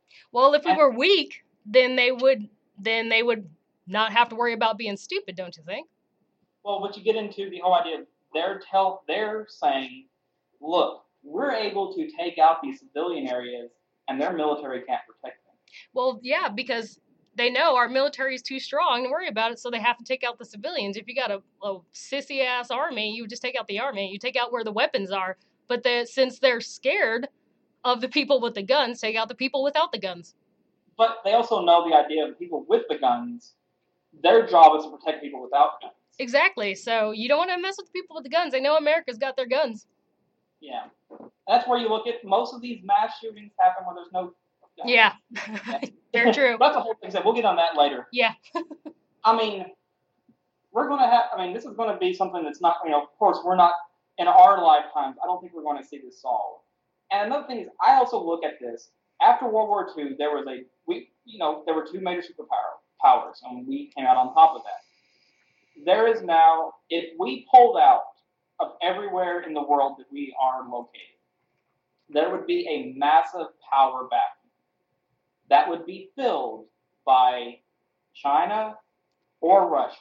Well, if we And, were weak, then they would not have to worry about being stupid, don't you think? well, what you get into the whole idea of they're saying, look, we're able to take out these civilian areas, and their military can't protect them. Well, yeah, because they know our military is too strong to worry about it, so they have to take out the civilians. If you got a sissy ass army, you just take out the army. You take out where the weapons are. But since they're scared of the people with the guns, take out the people without the guns. But they also know the idea of the people with the guns. Their job is to protect people without guns. Exactly. So you don't want to mess with the people with the guns. They know America's got their guns. Yeah. That's where you look at most of these mass shootings happen where there's no guns. Yeah. Very true. That's a whole thing. We'll get on that later. Yeah. I mean, this is going to be something that's not, of course, we're not, in our lifetimes, I don't think we're going to see this solved. And another thing is, I also look at this, after World War II, there were two major superpowers, and we came out on top of that. There is now, if we pulled out of everywhere in the world that we are located, there would be a massive power vacuum that would be filled by China or Russia.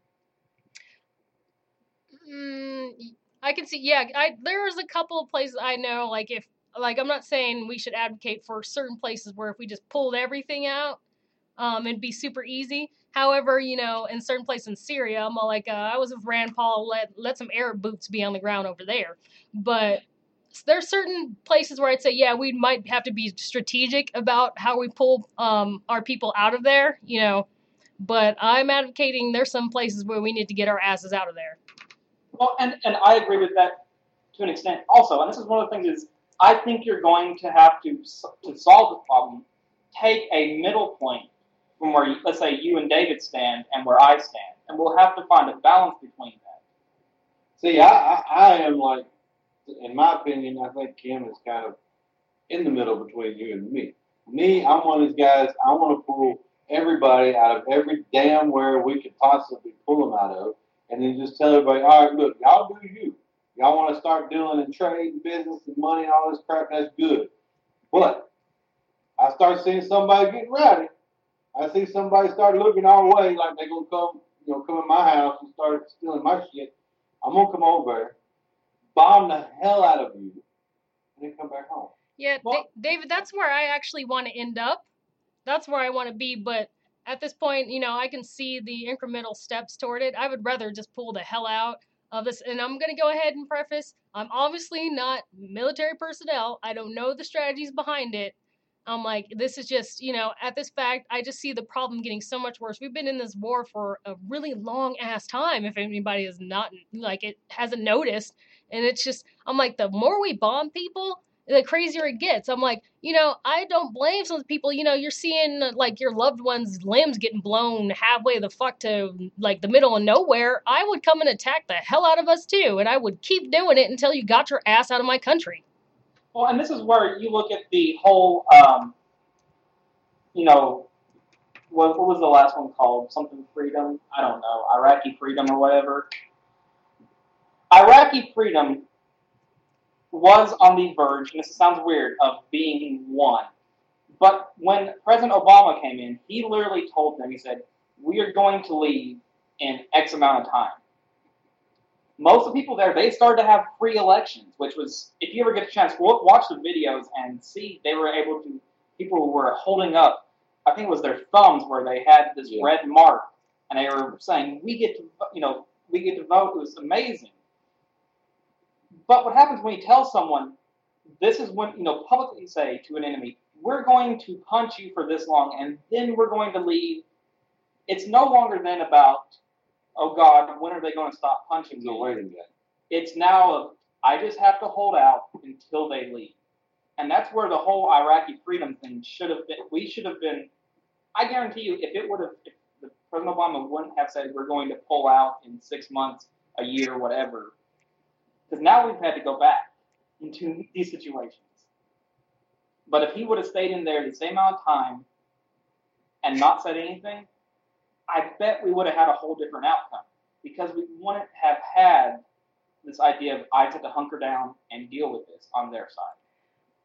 I can see. Yeah, there's a couple of places I know. I'm not saying we should advocate for certain places where if we just pulled everything out, it'd be super easy. However, in certain places in Syria, I'm all like, I was with Rand Paul. Let some Arab boots be on the ground over there. But there's certain places where I'd say, yeah, we might have to be strategic about how we pull our people out of there. But I'm advocating there's some places where we need to get our asses out of there. Well, and I agree with that to an extent also. And this is one of the things is I think you're going to have to solve the problem, take a middle point from where, let's say, you and David stand and where I stand. And we'll have to find a balance between that. See, I am like, in my opinion, I think Kim is kind of in the middle between you and me. Me, I'm one of these guys, I want to pull everybody out of every damn where we could possibly pull them out of. And then just tell everybody, all right, look, y'all do you. Y'all want to start dealing in trade and business and money and all this crap, that's good. But I start seeing somebody getting rowdy. I see somebody start looking our way like they're going to come in my house and start stealing my shit. I'm going to come over, bomb the hell out of you, and then come back home. Yeah, David, that's where I actually want to end up. That's where I want to be, but at this point, I can see the incremental steps toward it. I would rather just pull the hell out of this. And I'm going to go ahead and preface, I'm obviously not military personnel. I don't know the strategies behind it. I'm like, this is just, at this fact, I just see the problem getting so much worse. We've been in this war for a really long ass time. If anybody is not, it hasn't noticed. And it's just, I'm like, the more we bomb people, the crazier it gets. I'm like, I don't blame some people. You're seeing your loved one's limbs getting blown halfway the fuck to the middle of nowhere. I would come and attack the hell out of us too, and I would keep doing it until you got your ass out of my country. Well, and this is where you look at the whole, what was the last one called? Something freedom? I don't know. Iraqi freedom or whatever. Iraqi freedom was on the verge, and this sounds weird, of being won. But when President Obama came in, he literally told them, he said, we are going to leave in X amount of time. Most of the people there, they started to have free elections, which was, if you ever get a chance, watch the videos and see they were able to, people were holding up, I think it was their thumbs where they had this red mark, and they were saying, we get to vote. It was amazing. But what happens when you tell someone, this is when, publicly say to an enemy, we're going to punch you for this long, and then we're going to leave. It's no longer then about, oh God, when are they going to stop punching me? Waiting game. It's now, I just have to hold out until they leave. And that's where the whole Iraqi freedom thing should have been. We should have been, I guarantee you, if President Obama wouldn't have said we're going to pull out in 6 months, a year, whatever, because now we've had to go back into these situations. But if he would have stayed in there the same amount of time and not said anything, I bet we would have had a whole different outcome. Because we wouldn't have had this idea of I have to hunker down and deal with this on their side.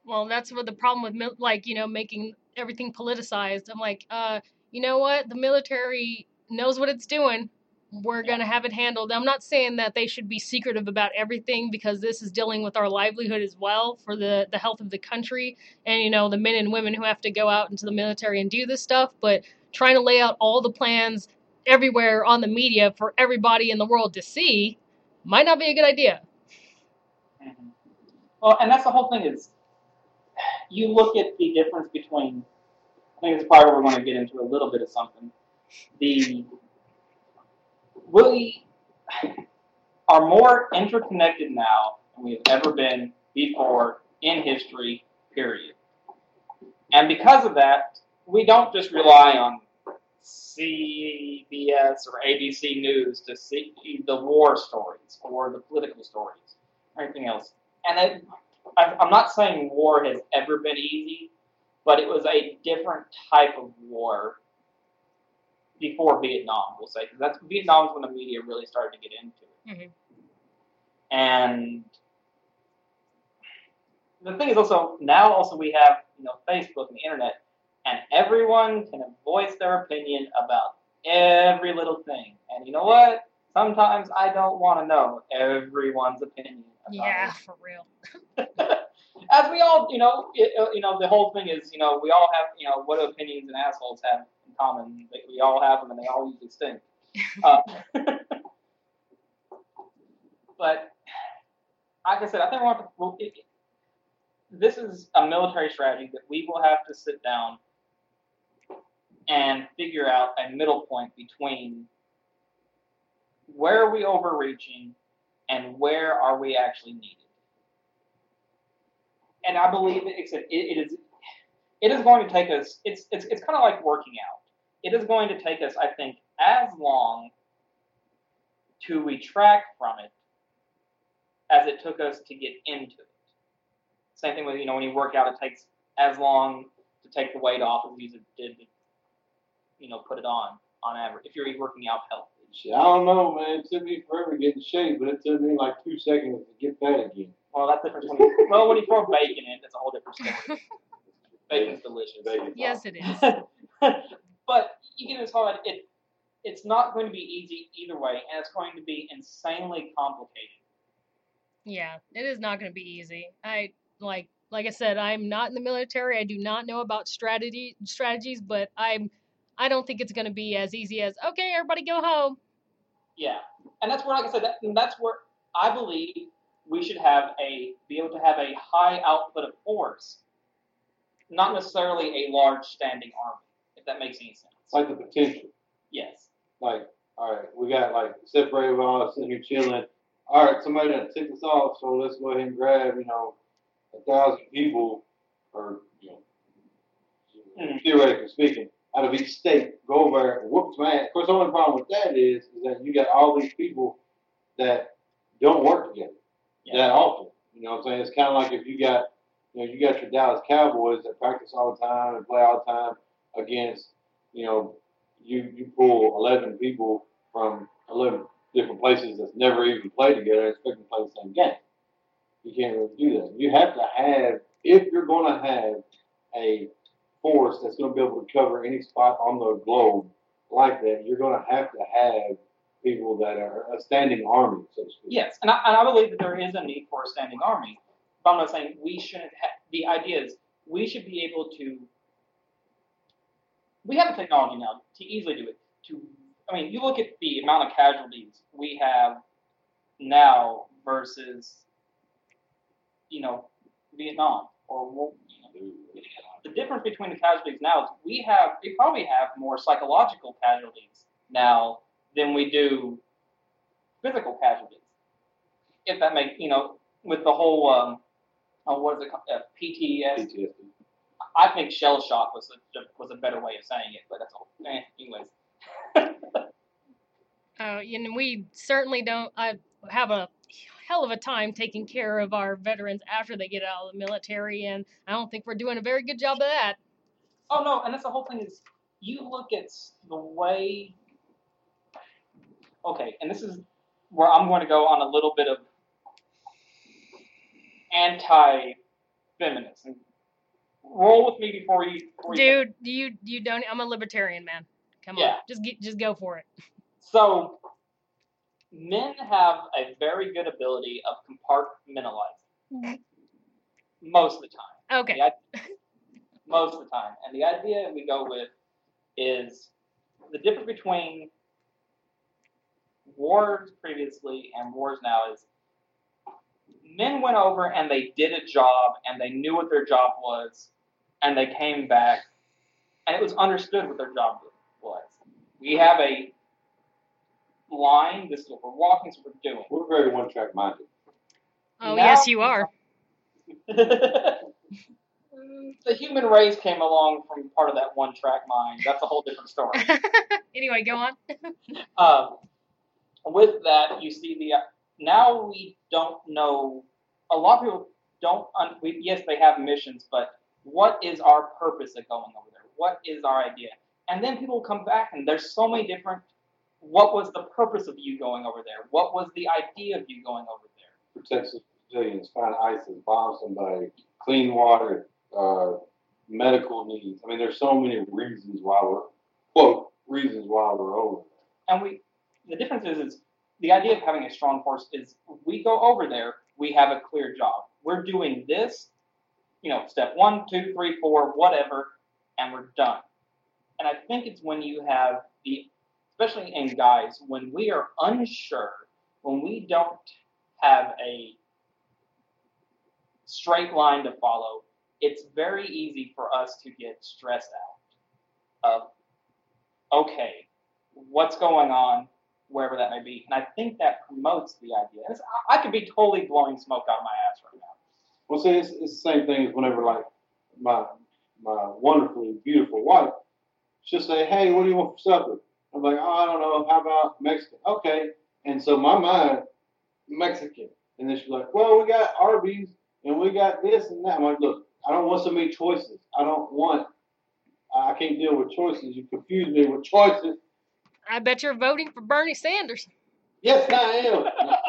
Well, that's what the problem with making everything politicized. I'm like, you know what? The military knows what it's doing. We're gonna have it handled. I'm not saying that they should be secretive about everything because this is dealing with our livelihood as well for the health of the country and the men and women who have to go out into the military and do this stuff. But trying to lay out all the plans everywhere on the media for everybody in the world to see might not be a good idea. Mm-hmm. Well, and that's the whole thing is you look at the difference between, I think it's probably where we're going to get into a little bit of something. We are more interconnected now than we've ever been before in history, period. And because of that, we don't just rely on CBS or ABC News to see the war stories or the political stories or anything else. And I'm not saying war has ever been easy, but it was a different type of war before Vietnam, we'll say. Because Vietnam is when the media really started to get into it. Mm-hmm. And the thing is also, now we have Facebook and the internet, and everyone can voice their opinion about every little thing. And you know what? Sometimes I don't want to know everyone's opinion. Yeah, for real. As we all, the whole thing is, we all have, what opinions and assholes have in common. We all have them, and they all usually stink. But like I said, I think this is a military strategy that we will have to sit down and figure out a middle point between where are we overreaching and where are we actually needed. And I believe it is going to take us. It's kind of like working out. It is going to take us, I think, as long to retract from it as it took us to get into it. Same thing with when you work out, it takes as long to take the weight off as it did to put it on average. If you're working out healthy. I don't know, man. It took me forever to get in shape, but it took me like 2 seconds to get fat again. Well, that's different. When you throw bacon in, it's a whole different story. Bacon's delicious. Yes, it is. But you get this whole it's not going to be easy either way, and it's going to be insanely complicated. Yeah, it is not going to be easy. Like I said, I'm not in the military. I do not know about strategies, but I don't think it's going to be as easy as okay, everybody go home. Yeah, and that's where, like I said, that's where I believe we should be able to have a high output of force, not necessarily a large standing army, if that makes any sense. Like the potential. Yes. Like, all right, we got like separated with all us sitting here chilling. All right, somebody done ticked us off, so let's go ahead and grab 1,000 people, or theoretically speaking, out of each state, go over there and whoop some ass. Of course, the only problem with that is that you got all these people that don't work together that often. You know what I'm saying? It's kind of like if you got your Dallas Cowboys that practice all the time and play all the time against, you pull 11 people from 11 different places that's never even played together and expect them to play the same game. You can't really do that. You have to have, if you're going to have a force that's going to be able to cover any spot on the globe like that, you're going to have people that are a standing army, so to speak. Yes, and I believe that there is a need for a standing army. But I'm not saying we shouldn't have. The idea is we should be able to. We have the technology now to easily do it. You look at the amount of casualties we have now versus, Vietnam or the difference between the casualties now is we probably have more psychological casualties now than we do physical casualties. If that makes, with the whole, what is it called? PTSD. I think shell shock was a better way of saying it, but that's all. Anyways. We certainly don't have a hell of a time taking care of our veterans after they get out of the military, and I don't think we're doing a very good job of that. Oh, no, and that's the whole thing is you look at the way... Okay, and this is where I'm going to go on a little bit of anti-veteran feminist. And roll with me before you. Dude, you don't. I'm a libertarian, man. Come on, just go for it. So, men have a very good ability of compartmentalizing most of the time. Okay. Most of the time, and the idea we go with is the difference between wars previously and wars now is men went over and they did a job and they knew what their job was and they came back and it was understood what their job was. We have a line, this is what we're walking, this is what we're doing. We're very one-track minded. Oh, now, yes, you are. The human race came along from part of that one-track mind. That's a whole different story. Anyway, go on. With that, you see now we don't know. A lot of people don't. Yes, they have missions, but what is our purpose of going over there? What is our idea? And then people come back, and there's so many different. What was the purpose of you going over there? What was the idea of you going over there? Protect civilians, find ISIS, bomb somebody, clean water, medical needs. I mean, there's so many reasons why we're over there. And the difference is the idea of having a strong force is we go over there, we have a clear job. We're doing this, step 1, 2, 3, 4, whatever, and we're done. And I think it's when you have especially in guys, when we are unsure, when we don't have a straight line to follow, it's very easy for us to get stressed out of, okay, what's going on, wherever that may be. And I think that promotes the idea. I could be totally blowing smoke out of my ass right now. Well, see, it's the same thing as whenever, like, my wonderfully beautiful wife, she'll say, hey, what do you want for supper? I'm like, oh, I don't know. How about Mexican? Okay. And so my mind, Mexican. And then she's like, well, we got Arby's and we got this and that. I'm like, look, I don't want so many choices. I can't deal with choices. You confuse me with choices. I bet you're voting for Bernie Sanders. Yes, I am.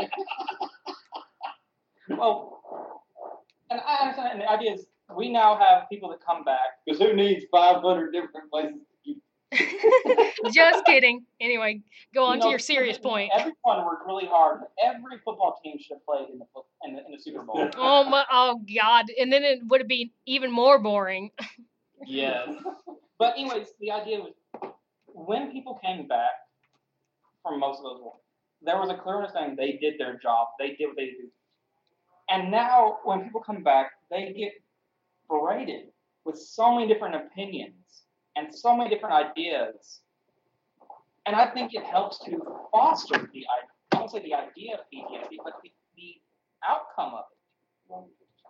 Well, and I understand. And the idea is we now have people that come back. Because who needs 500 different places to keep? Just kidding. Anyway, go on to your serious point. Everyone worked really hard. Every football team should have played in the Super Bowl. Oh God! And then it would have been even more boring. Yes. But anyways, the idea was when people came back from most of those wars, there was a clear understanding they did their job. They did what they did. And now when people come back, they get berated with so many different opinions and so many different ideas. And I think it helps to foster the idea, I won't say the idea of PTSD, but the outcome of it.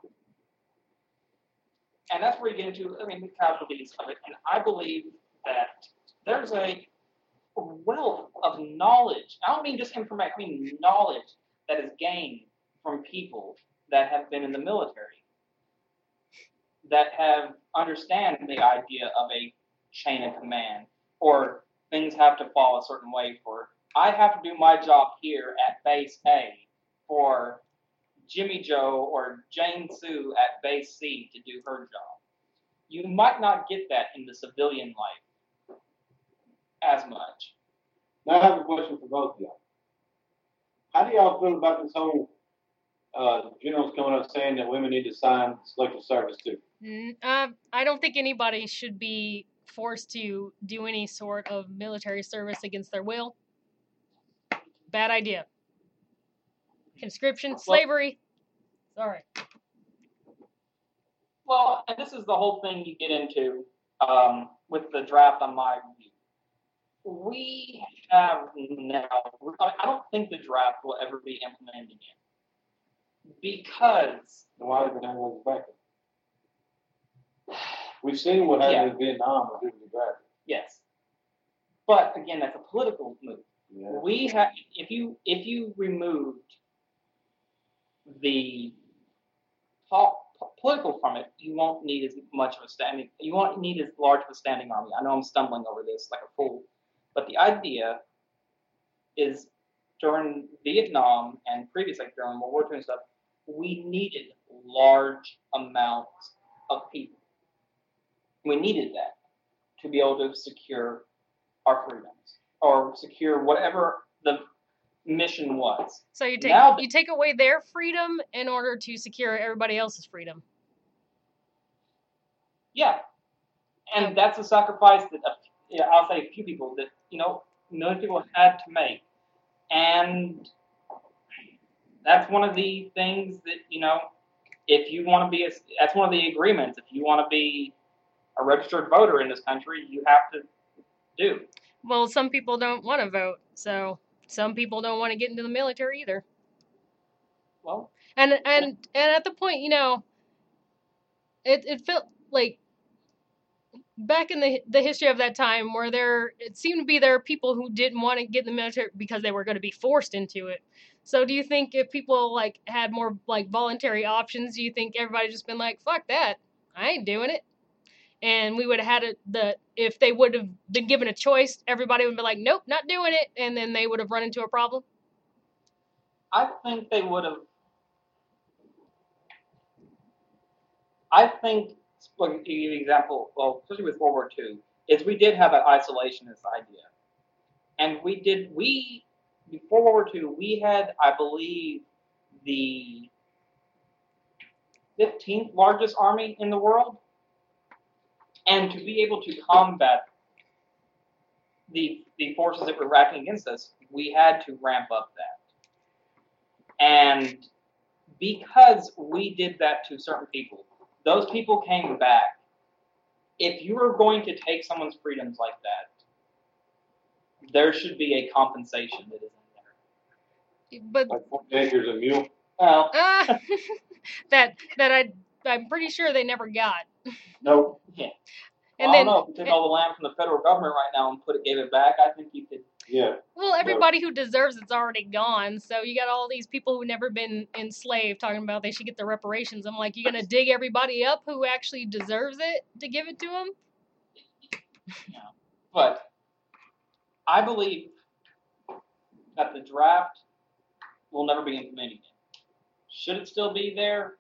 And that's where you get into, the casualties of it. And I believe that there's a wealth of knowledge. I don't mean just information, I mean knowledge that is gained from people that have been in the military, that have understand the idea of a chain of command, or things have to fall a certain way for, I have to do my job here at base A for Jimmy Joe or Jane Sue at base C to do her job. You might not get that in the civilian life as much. Now I have a question for both of y'all. How do y'all feel about this whole generals coming up saying that women need to sign selective service too? I don't think anybody should be forced to do any sort of military service against their will. Bad idea. Conscription, slavery. Sorry. Well, and this is the whole thing you get into with the draft on my review. We have now, I don't think the draft will ever be implemented again. Because... Why did anyone back? We've seen what happened in Vietnam due to the draft. Yes. But again, that's a political move. Yeah. We have, if you removed the political from it, you won't need as much of a standing. You won't need as large of a standing army. I know I'm stumbling over this like a fool, but the idea is during Vietnam and previous, like during World War II and stuff, we needed large amounts of people. We needed that to be able to secure our freedoms or secure whatever the mission was. So you Now take away their freedom in order to secure everybody else's freedom. Yeah, and that's a sacrifice that I'll say a few people that most people had to make, and that's one of the things that if you want to be that's one of the agreements. If you want to be a registered voter in this country, you have to do. Well, some people don't want to vote, so some people don't want to get into the military either. Well, and at the point, it felt like back in the history of that time where it seemed to be there are people who didn't want to get in the military because they were going to be forced into it. So do you think if people had more voluntary options, do you think everybody just been like, fuck that, I ain't doing it? And we would have had if they would have been given a choice, everybody would be like, nope, not doing it, and then they would have run into a problem? I think they would have. I think, to give you an example, well, especially with World War II, is we did have that isolationist idea. And before World War II, we had, I believe, the 15th largest army in the world. And to be able to combat the forces that were racking against us, we had to ramp up that. And because we did that to certain people, those people came back. If you are going to take someone's freedoms like that, there should be a compensation that is in there. But like 40 acres of mule. Well, I'm pretty sure they never got. Nope. Yeah. And I don't know. If you took all the land from the federal government right now and gave it back, I think you could. Yeah. Well, everybody who deserves it's already gone. So you got all these people who never been enslaved talking about they should get the reparations. I'm like, you gonna dig everybody up who actually deserves it to give it to them? Yeah. But I believe that the draft will never be implemented again. Should it still be there?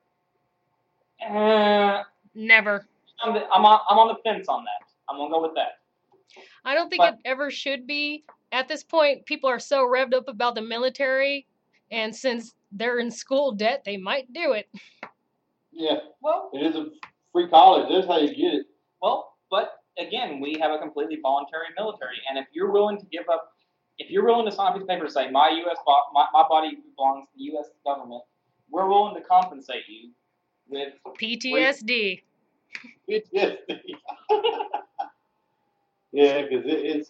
Never. I'm on the fence on that. I'm gonna go with that. I don't think it ever should be. At this point, people are so revved up about the military, and since they're in school debt, they might do it. Yeah. Well, it is a free college. That's how you get it. Well, but again, we have a completely voluntary military, and if you're willing to give up, if you're willing to sign a piece of paper to say my body belongs to the U.S. government, we're willing to compensate you with PTSD. PTSD. Yeah, because it's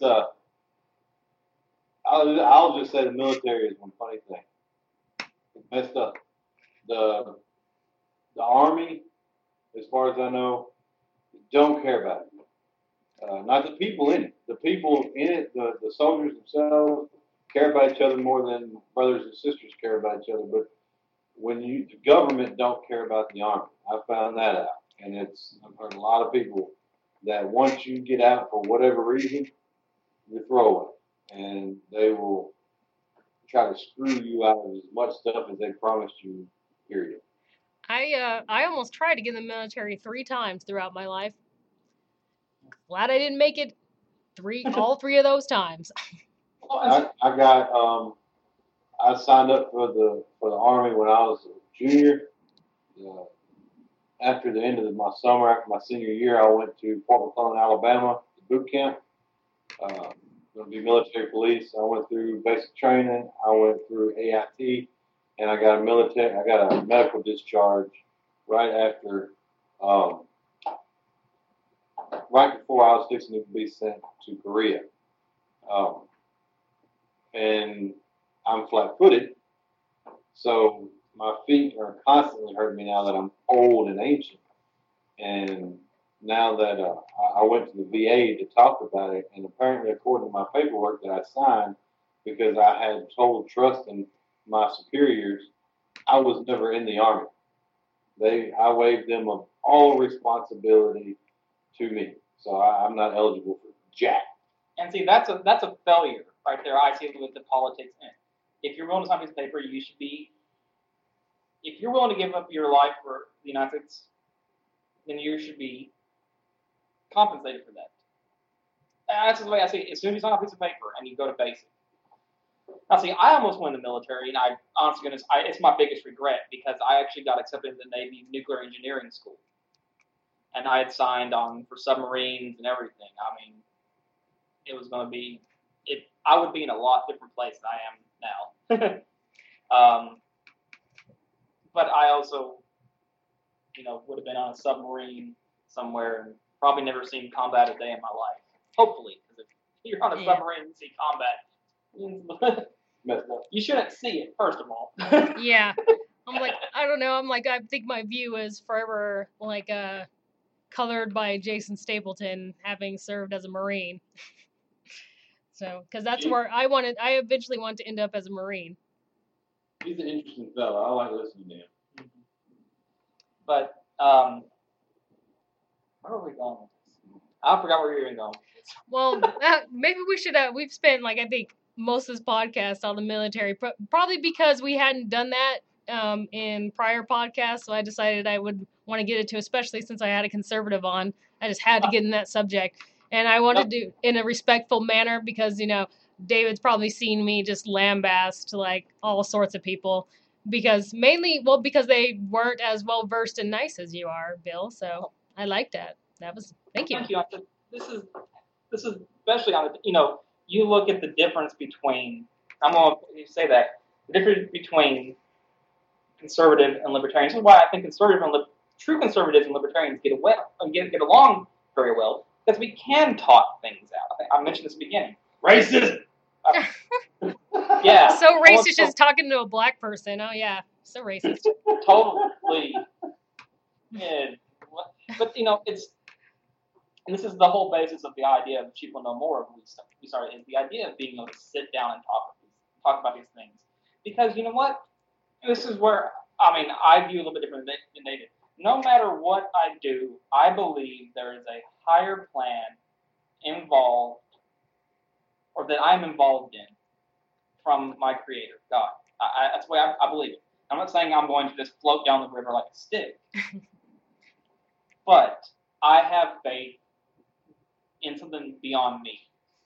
I'll just say the military is one funny thing. It's messed up. The Army, as far as I know, don't care about it. Not the people in it. The people in it, the soldiers themselves, care about each other more than brothers and sisters care about each other. But the government don't care about the Army. I found that out. And I've heard a lot of people that once you get out for whatever reason, you're throwaway. And they will try to screw you out of as much stuff as they promised you, period. I almost tried to get in the military 3 times throughout my life. Glad I didn't make it all 3 of those times. I signed up for the Army when I was a junior. After the end of my summer, after my senior year, I went to Fort McClellan, Alabama, boot camp. Going to be military police. I went through basic training. I went through AIT, and I got a medical discharge right after, right before I was fixing to be sent to Korea. And I'm flat-footed, so my feet are constantly hurting me now that I'm old and ancient. And now that I went to the VA to talk about it, and apparently according to my paperwork that I signed, because I had total trust in my superiors, I was never in the Army. I waived them of all responsibility to me. So I'm not eligible for jack. And see, that's a failure right there. I see it with the politics in it. If you're willing to sign a piece of paper, you should be if you're willing to give up your life for the United States, then you should be compensated for that. And that's the way I see it. As soon as you sign a piece of paper and you go to basic. Now, see, I almost went in the military, and I honestly, goodness, it's my biggest regret because I actually got accepted into the Navy Nuclear Engineering School, and I had signed on for submarines and everything. I mean, it was going to be I would be in a lot different place than I am now. But I also, would have been on a submarine somewhere and probably never seen combat a day in my life. Hopefully, because if you're on a submarine and see combat, you shouldn't see it, first of all. Yeah. I'm like, I don't know. I'm like, I think my view is forever like colored by Jason Stapleton having served as a Marine. So, because that's where I eventually wanted to end up as a Marine. He's an interesting fellow. I like listening to him. But, where are we going with this? I forgot where we were going. Well, maybe we should, we've spent, like, I think, most of this podcast on the military, probably because we hadn't done that in prior podcasts, so I decided I would want to get into, especially since I had a conservative on. I just had to get in that subject. And I wanted to do in a respectful manner because, David's probably seen me just lambast like all sorts of people because because they weren't as well versed and nice as you are, Bill. So I like that. Thank you. Thank you. This is especially on you look at the difference between, I'm going to say that, the difference between conservative and libertarians. This is why I think true conservatives and libertarians get along very well, because we can talk things out. I mentioned this at the beginning. Racist! Yeah. So racist just talking to a black person. Oh, yeah. So racist. Totally. Yeah. But, and this is the whole basis of the idea of Sheep Will Know More. We started is the idea of being able to sit down and talk about these things. Because you know what? This is where, I view a little bit different than they did. No matter what I do, I believe there is a higher plan involved, or that I'm involved in, from my Creator, God. That's the way I believe it. I'm not saying I'm going to just float down the river like a stick. But I have faith in something beyond me.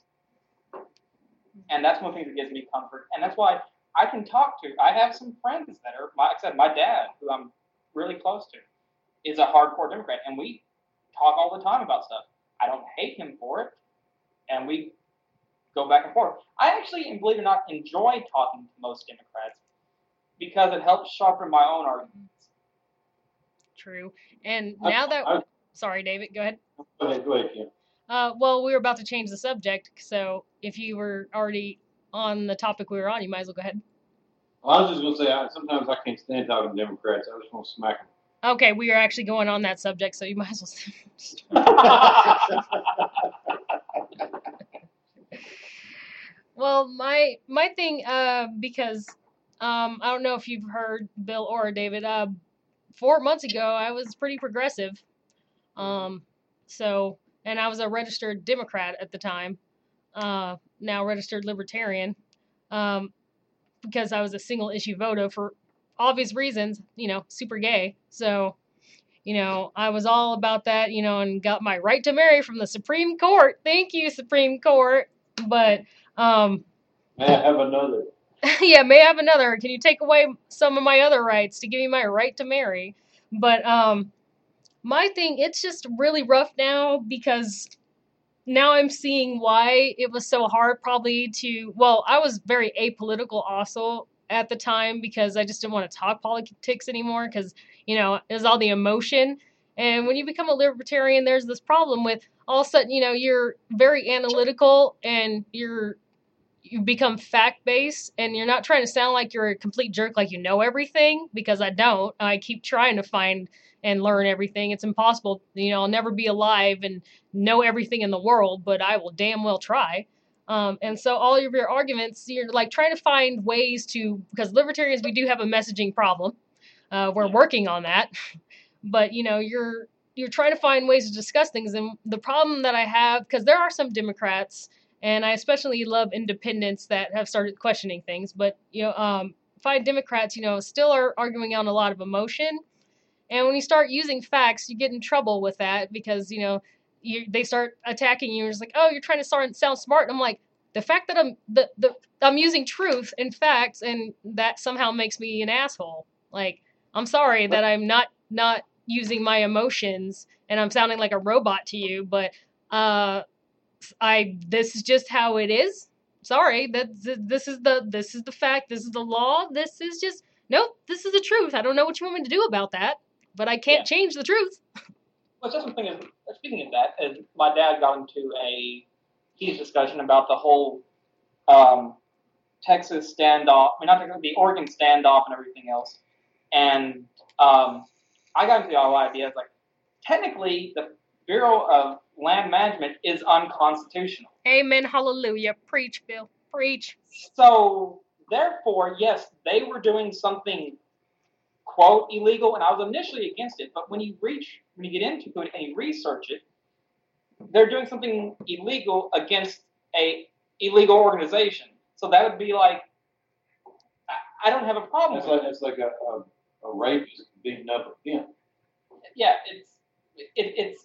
And that's one thing that gives me comfort. And that's why I can talk to. I have some friends that are, like I said, my dad, who I'm really close to, is a hardcore Democrat. And we talk all the time about stuff. I don't hate him for it. And we go back and forth. I actually, believe it or not, enjoy talking to most Democrats because it helps sharpen my own arguments. True. And now that... Sorry, David, go ahead. Go ahead, Kim. Well, we were about to change the subject, so if you were already on the topic we were on, you might as well go ahead. Well, I was just going to say, sometimes I can't stand talking to Democrats. I just want to smack them. Okay, we are actually going on that subject, so you might as well. Well, my thing, because I don't know if you've heard Bill or David, 4 months ago I was pretty progressive, and I was a registered Democrat at the time, now registered Libertarian, because I was a single issue voter for obvious reasons, super gay. So, I was all about that, and got my right to marry from the Supreme Court. Thank you, Supreme Court. But, may I have another? Yeah, may I have another. Can you take away some of my other rights to give me my right to marry? But, my thing, it's just really rough now because now I'm seeing why it was so hard probably I was very apolitical also at the time because I just didn't want to talk politics anymore because, it was all the emotion. And when you become a libertarian, there's this problem with all of a sudden, you're very analytical and you become fact-based and you're not trying to sound like you're a complete jerk like you know everything, because I don't. I keep trying to find and learn everything. It's impossible. I'll never be alive and know everything in the world, but I will damn well try. And so all of your arguments, you're like trying to find ways because libertarians, we do have a messaging problem. We're working on that. But, you're trying to find ways to discuss things. And the problem that I have, because there are some Democrats, and I especially love independents that have started questioning things, but, find Democrats, still are arguing on a lot of emotion. And when you start using facts, you get in trouble with that because, they start attacking you. And it's like, oh, you're trying to sound smart. And I'm like, the fact that I'm using truth and facts, and that somehow makes me an asshole. Like, I'm sorry that I'm not using my emotions and I'm sounding like a robot to you, but this is just how it is. Sorry, this is the fact. This is the law. This is just this is the truth. I don't know what you want me to do about that, but I can't change the truth. Well, just something is, speaking of that, is my dad got into a heated discussion about the whole Texas standoff. I mean, not the Oregon standoff and everything else. And I got into the whole idea. It's like, technically, the Bureau of Land Management is unconstitutional. Amen. Hallelujah. Preach, Bill. Preach. So, therefore, yes, they were doing something, quote, illegal, and I was initially against it. But when you get into it and you research it, they're doing something illegal against a illegal organization. So that would be like, I don't have a problem with it. It's like a rapist beating up a pimp. Yeah, it's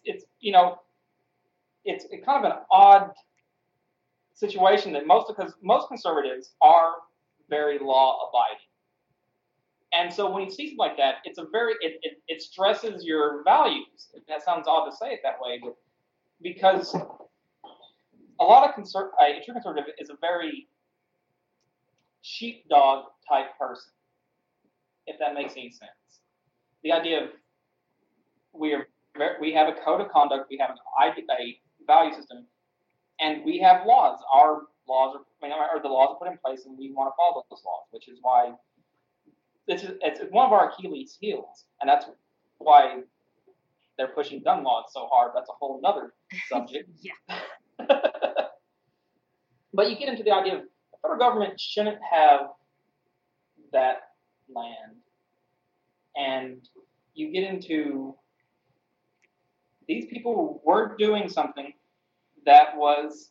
it's kind of an odd situation that because most conservatives are very law abiding, and so when you see something like that, it's it stresses your values. That sounds odd to say it that way, but because a lot of a true conservative is a very sheepdog type person, if that makes any sense. The idea of we have a code of conduct, we have a value system, and we have laws. Our laws are the laws are put in place, and we want to follow those laws, which is why it's one of our Achilles' heels, and that's why they're pushing gun laws so hard. That's a whole other subject. Yeah. But you get into the idea of the federal government shouldn't have that land, and you get into these people were doing something that was,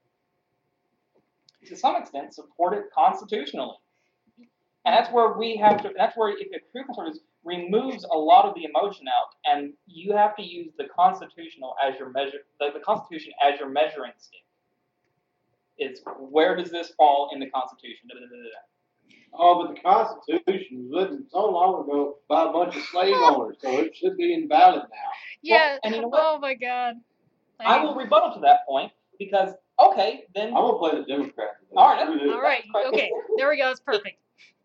to some extent, supported constitutionally. And that's where if a true conservative removes a lot of the emotion out, and you have to use the constitutional as your measure, the Constitution as your measuring stick. It's where does this fall in the Constitution? Da, da, da, da. Oh, but the Constitution was written so long ago by a bunch of slave owners, so it should be invalid now. Yeah. Well, and you know what? Oh my God. I will rebuttal to that point because then I'm gonna play the Democrat. All right. All right. Okay. There we go. That's perfect.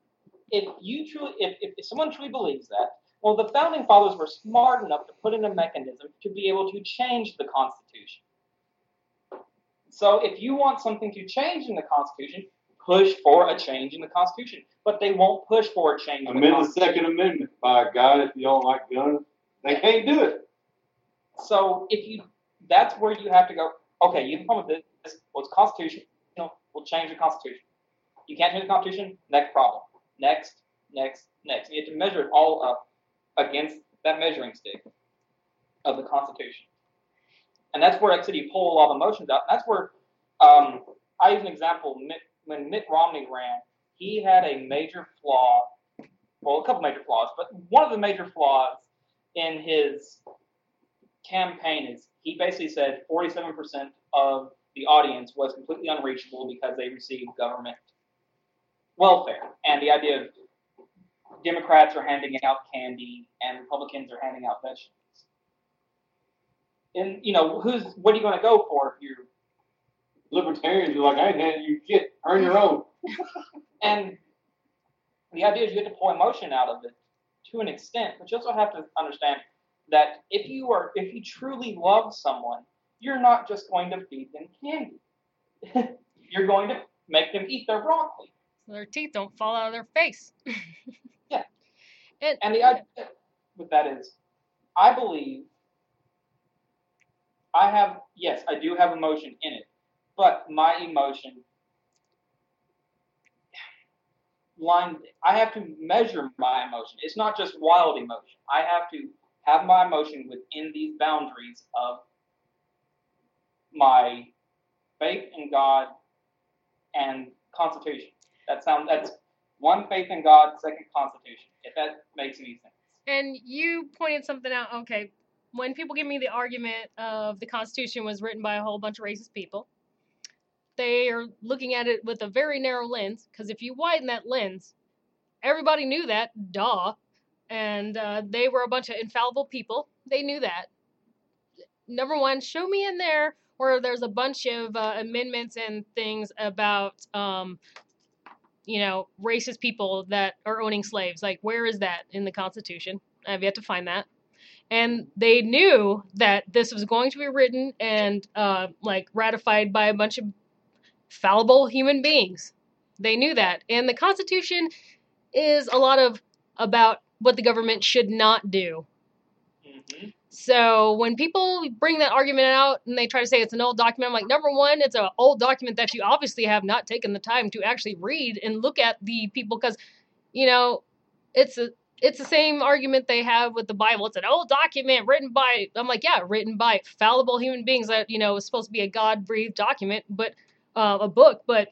If someone truly believes that, well, the founding fathers were smart enough to put in a mechanism to be able to change the Constitution. So if you want something to change in the Constitution, push for a change in the Constitution. But they won't push for a change in the Constitution. The Second Amendment. By God, if you don't like guns, they can't do it. So that's where you have to go, okay, you have a problem with this. Well, it's constitutional. We'll change the Constitution. You can't change the Constitution, next problem. Next. You have to measure it all up against that measuring stick of the Constitution. And that's where, like I said, you pull a lot of emotions out. And that's where, I use an example, when Mitt Romney ran, he had a major flaw, well, a couple major flaws, but one of the major flaws in his campaign is he basically said 47% of the audience was completely unreachable because they received government welfare. And the idea of Democrats are handing out candy and Republicans are handing out vegetables. And, what are you going to go for if you're... Libertarians are like, I ain't handing you shit. Earn your own. And the idea is you have to pull emotion out of it to an extent, but you also have to understand that if you truly love someone, you're not just going to feed them candy. You're going to make them eat their broccoli. So their teeth don't fall out of their face. Yeah. And the idea with that is, I believe I do have emotion in it, but my emotion I have to measure my emotion. It's not just wild emotion. I have to have my emotion within these boundaries of my faith in God and Constitution. One, faith in God. Second, Constitution. If that makes any sense. And you pointed something out. Okay, when people give me the argument of the Constitution was written by a whole bunch of racist people, they are looking at it with a very narrow lens, because if you widen that lens, everybody knew that, duh. And they were a bunch of infallible people. They knew that. Number one, show me in there where there's a bunch of amendments and things about, racist people that are owning slaves. Like, where is that in the Constitution? I've yet to find that. And they knew that this was going to be written and, ratified by a bunch of fallible human beings. They knew that. And the Constitution is a lot about what the government should not do. Mm-hmm. So when people bring that argument out and they try to say it's an old document, I'm like, number one, it's an old document that you obviously have not taken the time to actually read and look at the people, because, it's the same argument they have with the Bible. It's an old document written by, I'm like, yeah, written by fallible human beings that, is supposed to be a God-breathed document, but a book. But,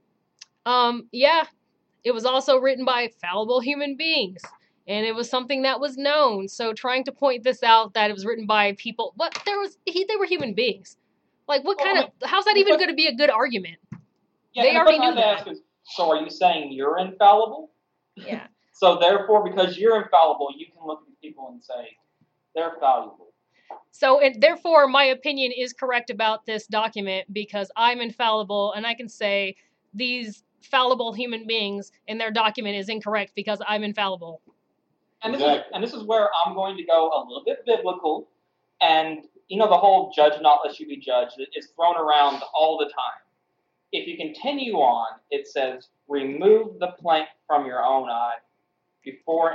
it was also written by fallible human beings. And it was something that was known. So trying to point this out, that it was written by people, they were human beings. Like, how's that even going to be a good argument? Yeah, they already knew that. So are you saying you're infallible? Yeah. So therefore, because you're infallible, you can look at these people and say, they're valuable. So, therefore, my opinion is correct about this document because I'm infallible, and I can say these fallible human beings in their document is incorrect because I'm infallible. And this is where I'm going to go a little bit biblical, and the whole judge not lest you be judged is thrown around all the time. If you continue on, it says, remove the plank from your own eye before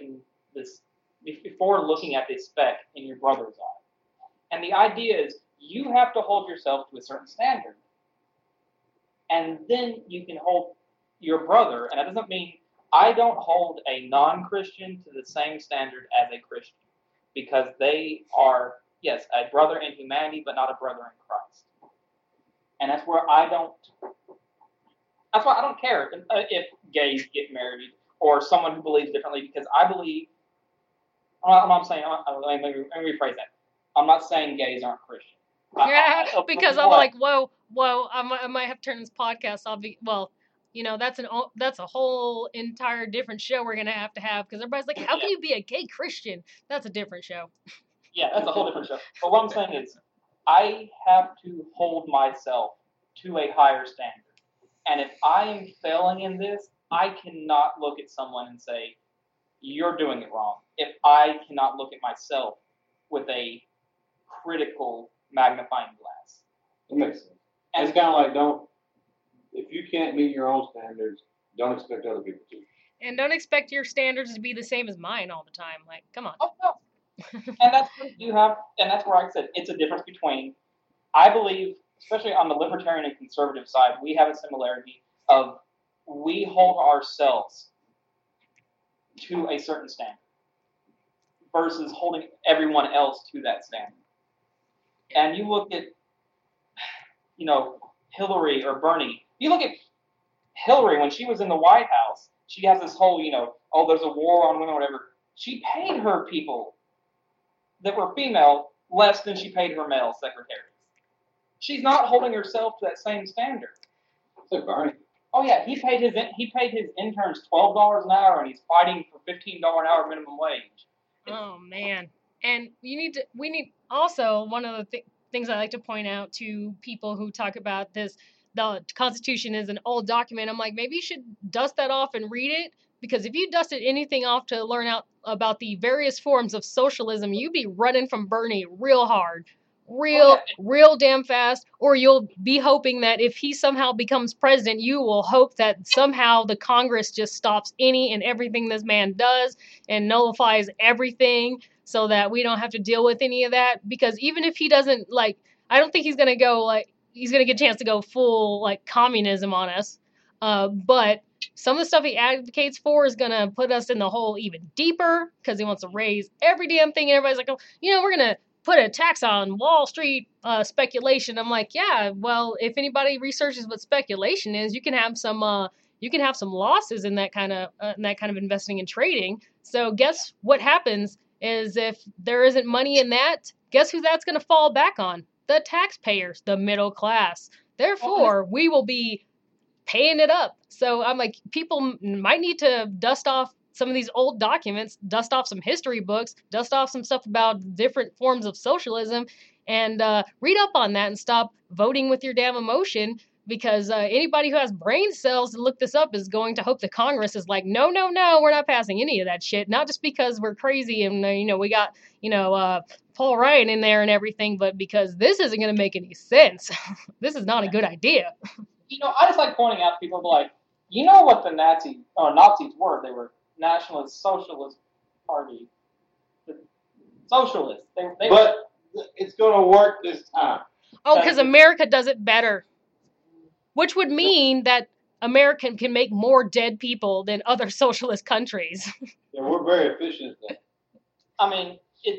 looking at this speck in your brother's eye. And the idea is you have to hold yourself to a certain standard. And then you can hold your brother, and that doesn't mean I don't hold a non-Christian to the same standard as a Christian, because they are, yes, a brother in humanity, but not a brother in Christ. And that's why I don't care if gays get married or someone who believes differently, because I believe, let me rephrase that. I'm not saying gays aren't Christian. Because I'm like, whoa, I might have to turn this podcast off. That's a whole entire different show we're going to have, because everybody's like, how can you be a gay Christian? That's a different show. Yeah, that's a whole different show. But what I'm saying is, I have to hold myself to a higher standard. And if I am failing in this, I cannot look at someone and say, you're doing it wrong. If I cannot look at myself with a critical magnifying glass. That makes sense. And it's kind of like, if you can't meet your own standards, don't expect other people to. And don't expect your standards to be the same as mine all the time. Like, come on. Oh, no. And that's what you have, and that's where I said it's a difference between, I believe, especially on the libertarian and conservative side, we have a similarity of we hold ourselves to a certain standard versus holding everyone else to that standard. And you look at, Hillary or Bernie. You look at Hillary when she was in the White House, she has this whole, there's a war on women or whatever. She paid her people that were female less than she paid her male secretaries. She's not holding herself to that same standard. So Bernie. Oh yeah, he paid his interns $12 an hour, and he's fighting for $15 an hour minimum wage. Oh man. And we need also, one of the things I like to point out to people who talk about this, the Constitution is an old document. I'm like, maybe you should dust that off and read it, because if you dusted anything off to learn out about the various forms of socialism, you'd be running from Bernie real hard, real damn fast, or you'll be hoping that if he somehow becomes president, you will hope that somehow the Congress just stops any and everything this man does and nullifies everything, so that we don't have to deal with any of that. Because even if he doesn't, I don't think he's going to get a chance to go full, communism on us. But some of the stuff he advocates for is going to put us in the hole even deeper, because he wants to raise every damn thing. And everybody's like, we're going to put a tax on Wall Street speculation. I'm like, yeah, well, if anybody researches what speculation is, you can have some you can have some losses in that kind of investing and trading. So guess what happens is if there isn't money in that, guess who that's going to fall back on? The taxpayers, the middle class. Therefore, we will be paying it up. So I'm like, people might need to dust off some of these old documents, dust off some history books, dust off some stuff about different forms of socialism, and read up on that and stop voting with your damn emotion. Because anybody who has brain cells to look this up is going to hope the Congress is like, no, we're not passing any of that shit. Not just because we're crazy and, we got, Paul Ryan in there and everything, but because this isn't going to make any sense. This is not a good idea. I just like pointing out to people like, you know what the Nazis were? They were Nationalist Socialist Party. The socialists. But it's going to work this time. Oh, because America does it better. Which would mean that America can make more dead people than other socialist countries. Yeah, we're very efficient at that. I mean,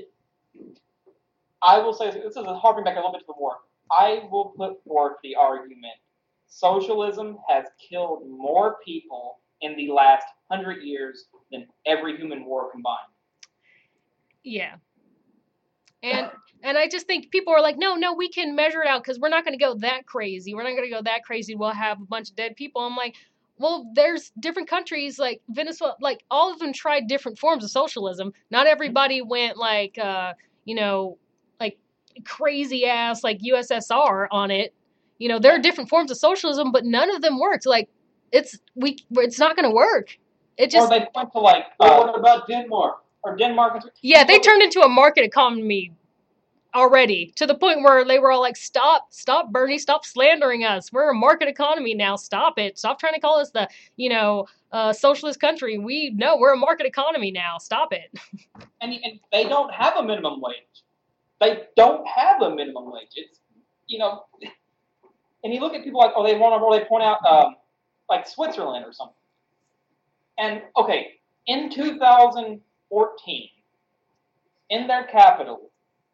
I will say, this is harping back a little bit to the war. I will put forth the argument, socialism has killed more people in the last 100 years than every human war combined. Yeah. And I just think people are like, no, we can measure it out because we're not going to go that crazy. We're not going to go that crazy. We'll have a bunch of dead people. I'm like, well, there's different countries like Venezuela, like all of them tried different forms of socialism. Not everybody went like, like crazy ass like USSR on it. There are different forms of socialism, but none of them worked. Like it's not going to work. It just. Or they went to like. What about Denmark? Or Denmark. Yeah, they turned into a market economy already, to the point where they were all like, stop, Bernie, stop slandering us. We're a market economy now. Stop it. Stop trying to call us the, socialist country. We're a market economy now. Stop it. And they don't have a minimum wage. They don't have a minimum wage. It's, and you look at people like, they point out, like Switzerland or something. And, okay, in 2014, in their capital,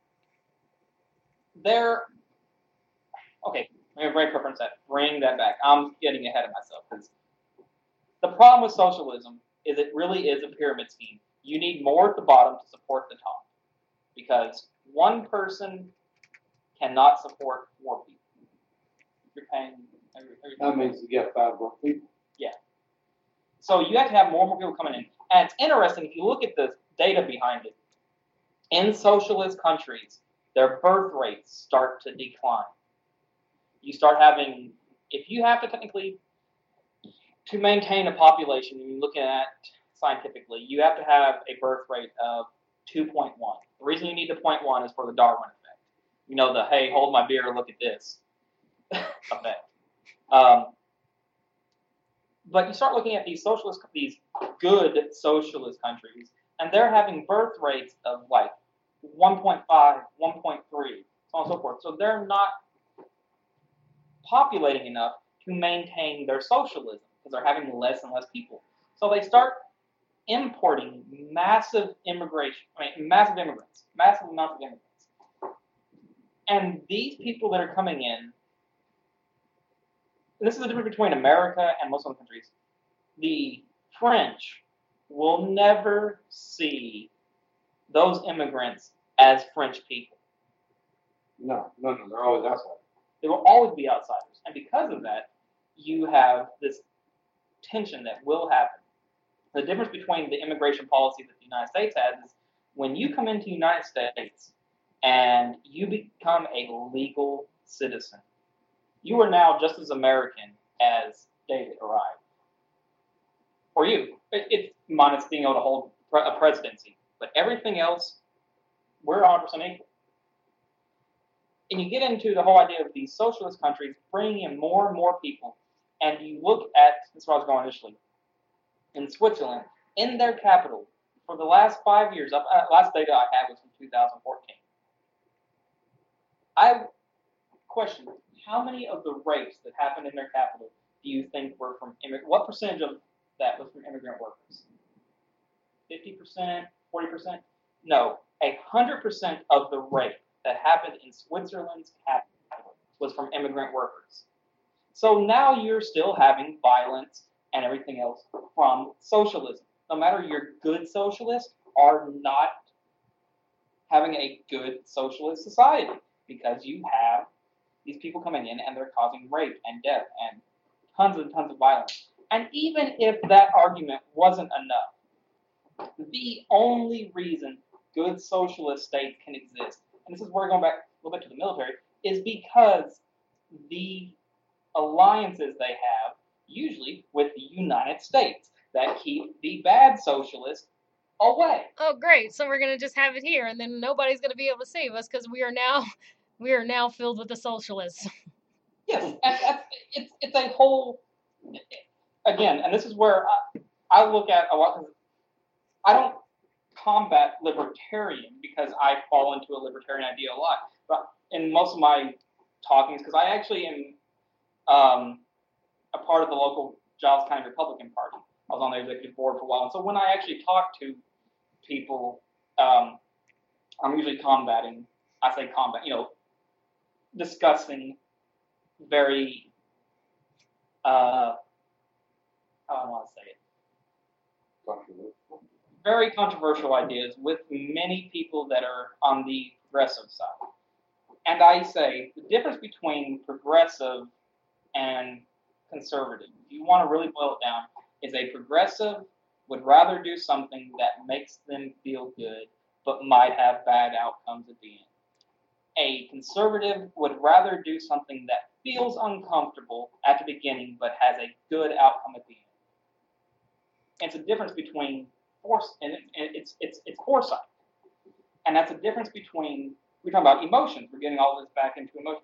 okay, let me bring that back. I'm getting ahead of myself. Because the problem with socialism is it really is a pyramid scheme. You need more at the bottom to support the top. Because one person cannot support 4 people. You're paying everything. That means you get 5 more people. Yeah. So you have to have more and more people coming in. And it's interesting, if you look at the data behind it, in socialist countries, their birth rates start to decline. You start having, if you have to technically, to maintain a population, you're looking at scientifically, you have to have a birth rate of 2.1. The reason you need the 0.1 is for the Darwin effect. The, hey, hold my beer, look at this effect. But you start looking at these good socialist countries, and they're having birth rates of like 1.5, 1.3, so on and so forth. So they're not populating enough to maintain their socialism because they're having less and less people. So they start importing massive immigrants. And these people that are coming in, this is the difference between America and most other countries. The French will never see those immigrants as French people. No, they're always outsiders. They will always be outsiders. And because of that, you have this tension that will happen. The difference between the immigration policy that the United States has is when you come into the United States and you become a legal citizen, you are now just as American as David or I. Or you. It's minus being able to hold a presidency. But everything else, we're 100% equal. And you get into the whole idea of these socialist countries bringing in more and more people. And you look at, that's where I was going initially, in Switzerland, in their capital, for the last 5 years, last data I had was from 2014. I question, how many of the rapes that happened in their capital do you think were from immigrant? What percentage of that was from immigrant workers? 50%? 40%? No, 100% of the rape that happened in Switzerland's capital was from immigrant workers. So now you're still having violence and everything else from socialism. No matter you're good socialist or not having a good socialist society, because you have these people coming in and they're causing rape and death and tons of violence. And even if that argument wasn't enough, the only reason good socialist states can exist, and this is where we're going back a little bit to the military, is because the alliances they have, usually with the United States, that keep the bad socialists away. Oh, great! So we're gonna just have it here, and then nobody's gonna be able to save us because we are now filled with the socialists. Yes, and it's a whole. Again, and this is where I look at a lot. Because I don't combat libertarian because I fall into a libertarian idea a lot. But in most of my talkings, because I actually am a part of the local Giles County Republican Party. I was on the executive board for a while. And so when I actually talk to people, I'm usually discussing very, how do I want to say it? Very controversial ideas with many people that are on the progressive side. And I say the difference between progressive and conservative, if you want to really boil it down, is a progressive would rather do something that makes them feel good but might have bad outcomes at the end. A conservative would rather do something that feels uncomfortable at the beginning but has a good outcome at the end. It's a difference between force, and it's foresight. And that's a difference between, we're talking about emotions, we're getting all this back into emotion.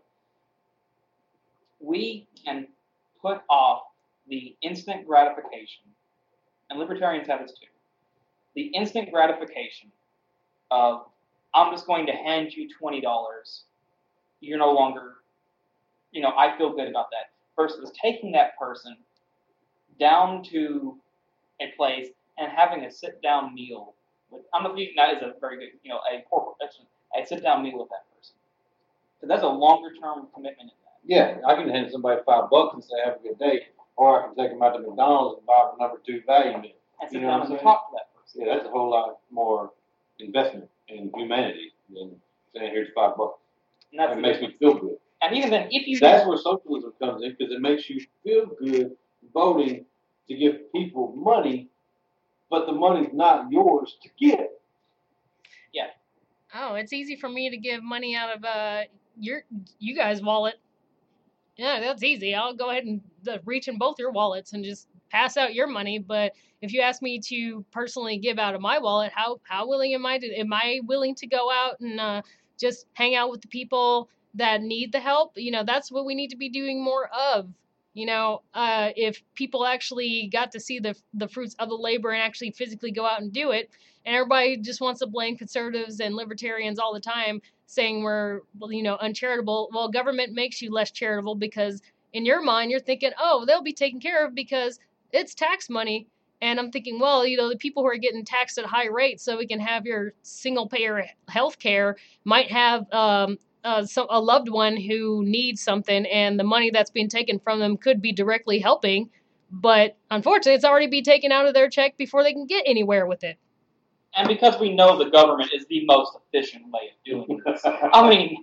We can put off the instant gratification, and libertarians have this too, the instant gratification of, I'm just going to hand you $20, you're no longer, I feel good about that. Versus taking that person down to a place and having a sit-down meal. I'm not using that as a very good, a sit-down meal with that person. Because that's a longer-term commitment in that. Yeah, I can hand somebody $5 and say, have a good day. Or I can take them out to McDonald's and buy the number 2 value meal. And sit down and talk to that person. Yeah, that's a whole lot more investment in humanity than saying, here's $5. And it makes me feel good. And even then, if you... That's where socialism comes in, because it makes you feel good voting to give people money, but the money's not yours to give. Yeah. Oh, it's easy for me to give money out of you guys' wallet. Yeah, that's easy. I'll go ahead and reach in both your wallets and just pass out your money. But if you ask me to personally give out of my wallet, how willing am I to? Am I willing to go out and just hang out with the people that need the help? That's what we need to be doing more of. If people actually got to see the fruits of the labor and actually physically go out and do it, and everybody just wants to blame conservatives and libertarians all the time, saying we're, uncharitable. Well, government makes you less charitable because in your mind, you're thinking, oh, they'll be taken care of because it's tax money. And I'm thinking, well, the people who are getting taxed at high rates so we can have your single payer health care might have a loved one who needs something, and the money that's being taken from them could be directly helping. But unfortunately, it's already been taken out of their check before they can get anywhere with it. And because we know the government is the most efficient way of doing this. I mean,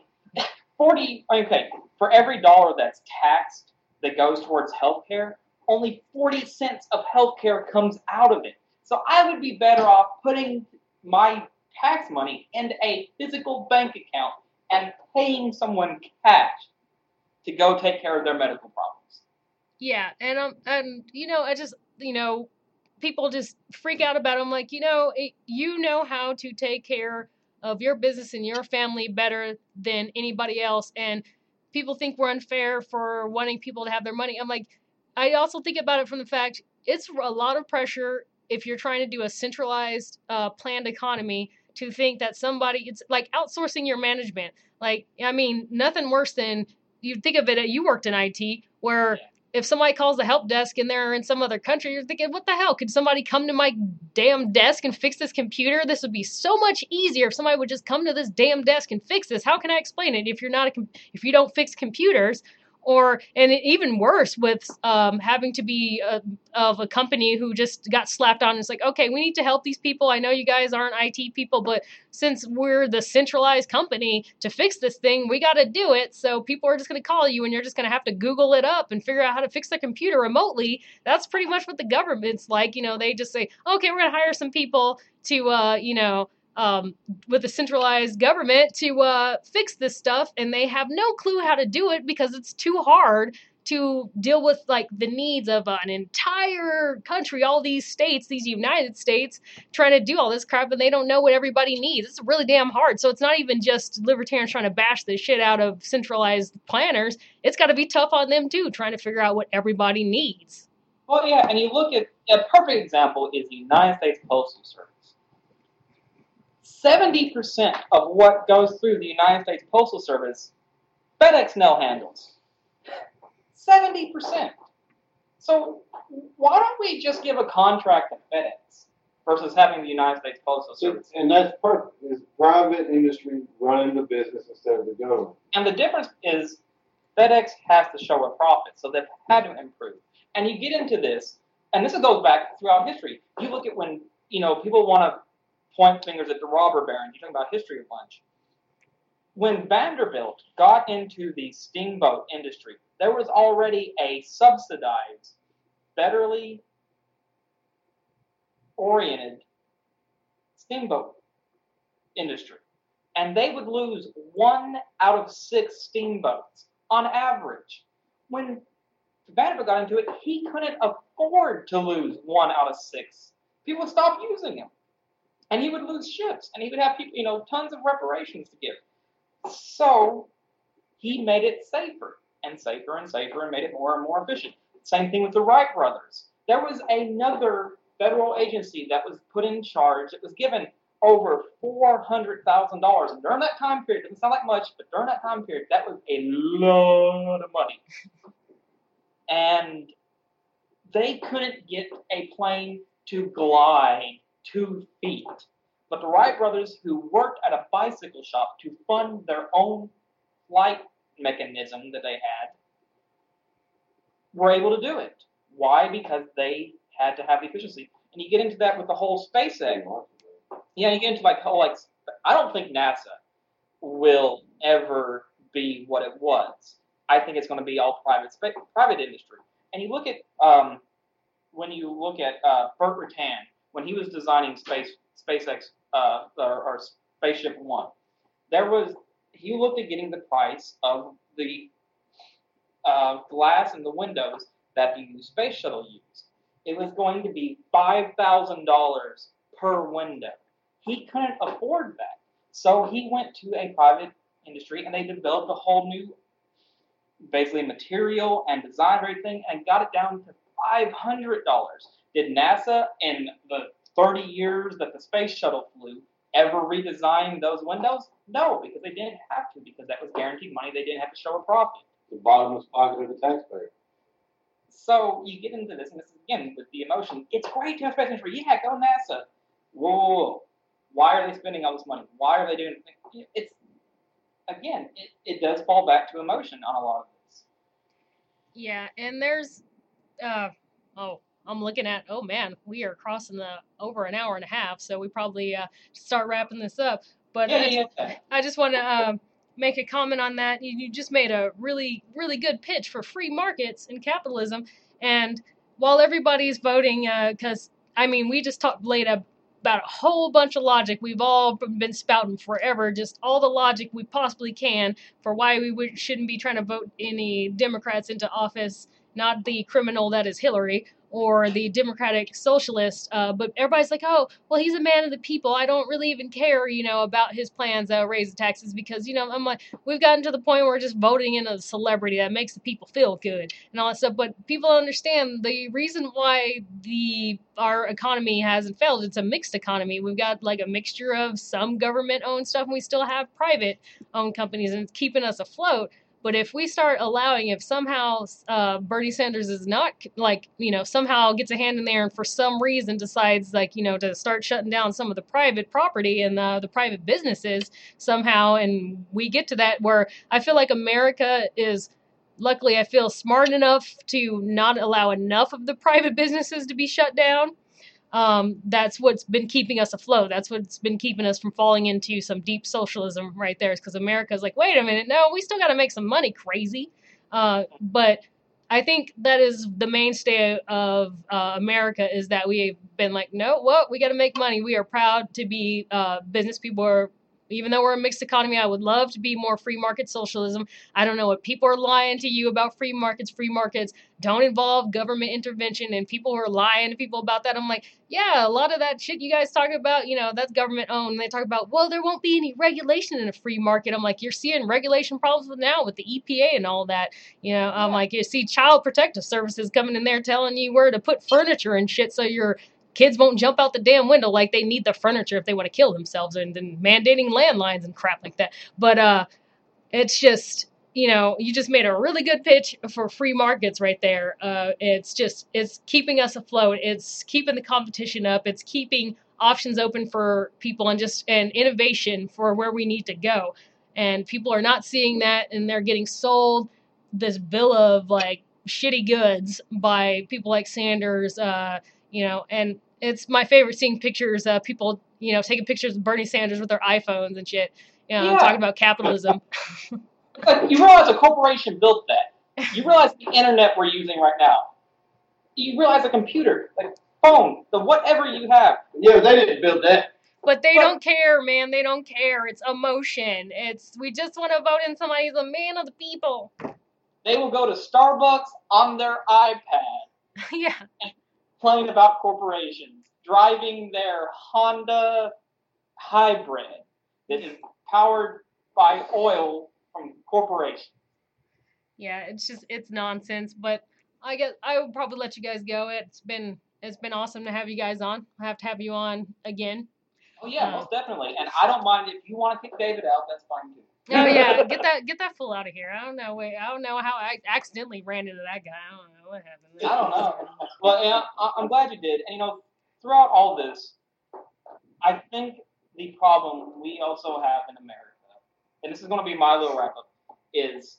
for every dollar that's taxed that goes towards healthcare, only 40 cents of healthcare comes out of it. So I would be better off putting my tax money into a physical bank account and paying someone cash to go take care of their medical problems. Yeah, and I just, people just freak out about it. I'm like, you know how to take care of your business and your family better than anybody else, and people think we're unfair for wanting people to have their money. I'm like, I also think about it from the fact it's a lot of pressure if you're trying to do a centralized planned economy to think that it's like outsourcing your management. Like, I mean, nothing worse than, you think of it, you worked in IT, where if somebody calls the help desk and they're in some other country, you're thinking, what the hell? Could somebody come to my damn desk and fix this computer? This would be so much easier if somebody would just come to this damn desk and fix this. How can I explain it if you don't fix computers? And even worse with having to be of a company who just got slapped on. It's like, okay, we need to help these people. I know you guys aren't IT people, but since we're the centralized company to fix this thing, we got to do it. So people are just going to call you, and you're just going to have to Google it up and figure out how to fix the computer remotely. That's pretty much what the government's like. They just say, okay, we're going to hire some people to, with a centralized government to fix this stuff, and they have no clue how to do it because it's too hard to deal with like the needs of an entire country, all these states, these United States, trying to do all this crap, and they don't know what everybody needs. It's really damn hard. So it's not even just libertarians trying to bash the shit out of centralized planners. It's got to be tough on them too, trying to figure out what everybody needs. Well, yeah, and you look at a perfect example is the United States Postal Service. 70% of what goes through the United States Postal Service, FedEx now handles. 70%. So why don't we just give a contract to FedEx versus having the United States Postal Service? And that's perfect. It's private industry running the business instead of the government. And the difference is FedEx has to show a profit, so they've had to improve. And you get into this, and this goes back throughout history. You look at when, people want to point fingers at the robber barons. You're talking about history a bunch. When Vanderbilt got into the steamboat industry, there was already a subsidized, federally oriented steamboat industry. And they would lose 1 out of 6 steamboats on average. When Vanderbilt got into it, he couldn't afford to lose 1 out of 6. People would stop using him. And he would lose ships, and he would have people, tons of reparations to give. So he made it safer and safer and safer and made it more and more efficient. Same thing with the Wright brothers. There was another federal agency that was put in charge. It was given over $400,000. And during that time period, it doesn't sound like much, but during that time period, that was a lot of money. And they couldn't get a plane to glide 2 feet. But the Wright brothers, who worked at a bicycle shop to fund their own flight mechanism that they had, were able to do it. Why? Because they had to have the efficiency. And you get into that with the whole SpaceX. Yeah, you get into I don't think NASA will ever be what it was. I think it's going to be all private industry. And you look at when you look at Burt Rutan, when he was designing SpaceX or Spaceship One, he looked at getting the price of the glass in the windows that the space shuttle used. It was going to be $5,000 per window. He couldn't afford that, so he went to a private industry and they developed a whole new, basically material and design and everything, and got it down to $500. Did NASA in the 30 years that the space shuttle flew ever redesign those windows? No, because they didn't have to, because that was guaranteed money. They didn't have to show a profit. The bottomless pocket of the taxpayer. So you get into this, and this is again with the emotion. It's great to have space industry. Yeah, go NASA. Whoa. Why are they spending all this money? Why are they doing it? It's, again, it does fall back to emotion on a lot of this. Yeah, and there's, I'm looking at, oh man, we are crossing over an hour and a half, so we probably start wrapping this up. But I just want to make a comment on that. You just made a really, really good pitch for free markets and capitalism. And while everybody's voting, because, we just laid about a whole bunch of logic. We've all been spouting forever, just all the logic we possibly can for why we shouldn't be trying to vote any Democrats into office, not the criminal that is Hillary, or the Democratic Socialist, but everybody's like, oh, well, he's a man of the people. I don't really even care, about his plans to raise the taxes because, I'm like, we've gotten to the point where we're just voting in a celebrity that makes the people feel good and all that stuff. But people understand the reason why our economy hasn't failed. It's a mixed economy. We've got like a mixture of some government-owned stuff, and we still have private-owned companies, and it's keeping us afloat. But if we start allowing, if somehow Bernie Sanders is not, somehow gets a hand in there and for some reason decides, to start shutting down some of the private property and the private businesses somehow, and we get to that where I feel like America is luckily, I feel smart enough to not allow enough of the private businesses to be shut down. That's what's been keeping us afloat. That's what's been keeping us from falling into some deep socialism right there. Is because America's like, wait a minute, no, we still got to make some money, crazy. But I think that is the mainstay of America, is that we've been like, no, well, we got to make money. We are proud to be business people. Even though we're a mixed economy, I would love to be more free market socialism. I don't know what people are lying to you about free markets. Free markets don't involve government intervention, and people who are lying to people about that, I'm like, yeah, a lot of that shit you guys talk about, that's government owned. And they talk about, well, there won't be any regulation in a free market. I'm like, you're seeing regulation problems now with the EPA and all that. I'm like, you see Child Protective Services coming in there telling you where to put furniture and shit so your kids won't jump out the damn window like they need the furniture if they want to kill themselves, and then mandating landlines and crap like that. But it's just, you just made a really good pitch for free markets right there. It's keeping us afloat. It's keeping the competition up. It's keeping options open for people and innovation for where we need to go. And people are not seeing that, and they're getting sold this villa of like shitty goods by people like Sanders, and it's my favorite seeing pictures of people, taking pictures of Bernie Sanders with their iPhones and shit, talking about capitalism. Like, you realize a corporation built that. You realize the internet we're using right now. You realize a computer, like phone, the whatever you have. Yeah, they didn't build that. But they don't care, man. They don't care. It's emotion. We just want to vote in somebody who's a man of the people. They will go to Starbucks on their iPad. Yeah. Playing about corporations, driving their Honda hybrid that is powered by oil from corporations. Yeah, it's nonsense. But I guess I would probably let you guys go. It's been awesome to have you guys on. I have to have you on again. Oh yeah, most definitely. And I don't mind if you want to kick David out. That's fine too. Oh yeah, get that fool out of here. I don't know how I accidentally ran into that guy. I don't know what happened. I don't know. Well, I'm glad you did. And throughout all this, I think the problem we also have in America, and this is going to be my little wrap up, is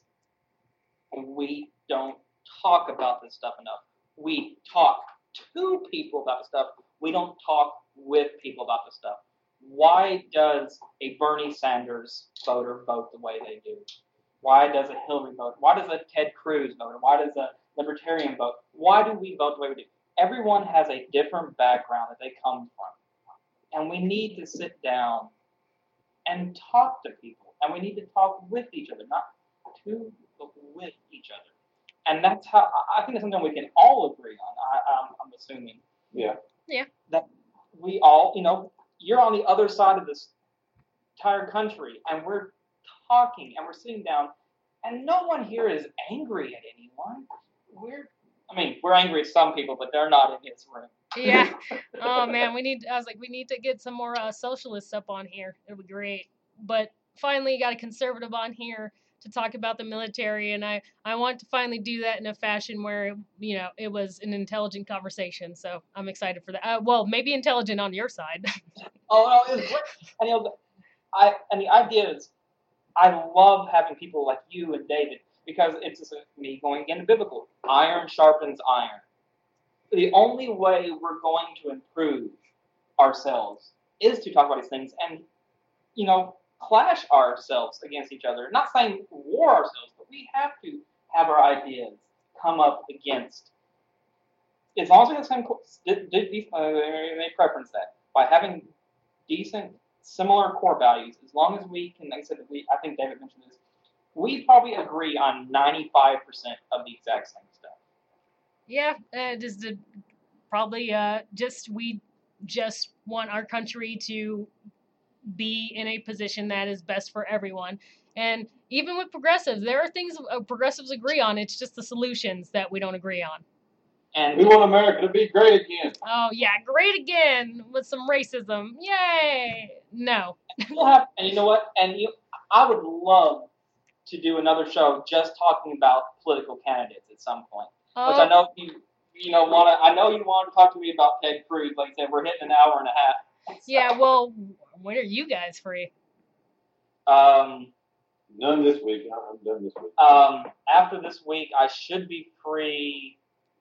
we don't talk about this stuff enough. We talk to people about the stuff. We don't talk with people about the stuff. Why does a Bernie Sanders voter vote the way they do? Why does a Hillary vote? Why does a Ted Cruz vote? Why does a Libertarian vote? Why do we vote the way we do? Everyone has a different background that they come from. And we need to sit down and talk to people. And we need to talk with each other, not to, but with each other. And that's how, I think it's something we can all agree on, I'm assuming. Yeah. Yeah. That we all, you're on the other side of this entire country, and we're talking, and we're sitting down, and no one here is angry at anyone. We're angry at some people, but they're not in his room. Yeah. Oh man, we need to get some more socialists up on here. It would be great. But finally, got a conservative on here to talk about the military, and I want to finally do that in a fashion where it was an intelligent conversation. So I'm excited for that. Well, maybe intelligent on your side. Oh no, it's great. And the idea is, I love having people like you and David, because it's just me going again to biblical. Iron sharpens iron. The only way we're going to improve ourselves is to talk about these things and, clash ourselves against each other. Not saying war ourselves, but we have to have our ideas come up against. As long as we have the same, they preference that by having decent, similar core values. As long as we can, like I said, I think David mentioned this, we probably agree on 95% of the exact same stuff. Yeah, we just want our country to be in a position that is best for everyone. And even with progressives, there are things progressives agree on. It's just the solutions that we don't agree on. And we want America to be great again. Oh yeah, great again with some racism. Yay! No. And you know what? I would love to do another show just talking about political candidates at some point. Which I know you wanted to talk to me about Ted Cruz. Like I said, we're hitting an hour and a half. So. Yeah, well, when are you guys free? None this week. I'm done this week. After this week, I should be free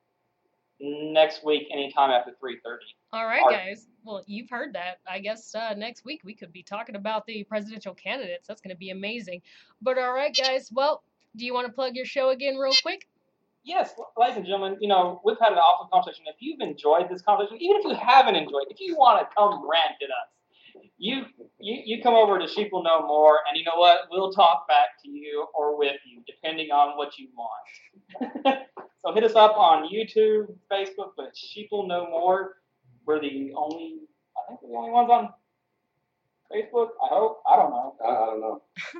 next week anytime after 3:30. All right, guys. Well, you've heard that. I guess next week we could be talking about the presidential candidates. That's going to be amazing. But all right, guys. Well, do you want to plug your show again real quick? Yes, ladies and gentlemen, we've had an awesome conversation. If you've enjoyed this conversation, even if you haven't enjoyed, if you want to come rant at us, you come over to Sheep Will Know More, and you know what? We'll talk back to you or with you, depending on what you want. So hit us up on YouTube, Facebook, but Sheep Will Know More. We're the only ones on Facebook. I hope. I don't know. I don't know.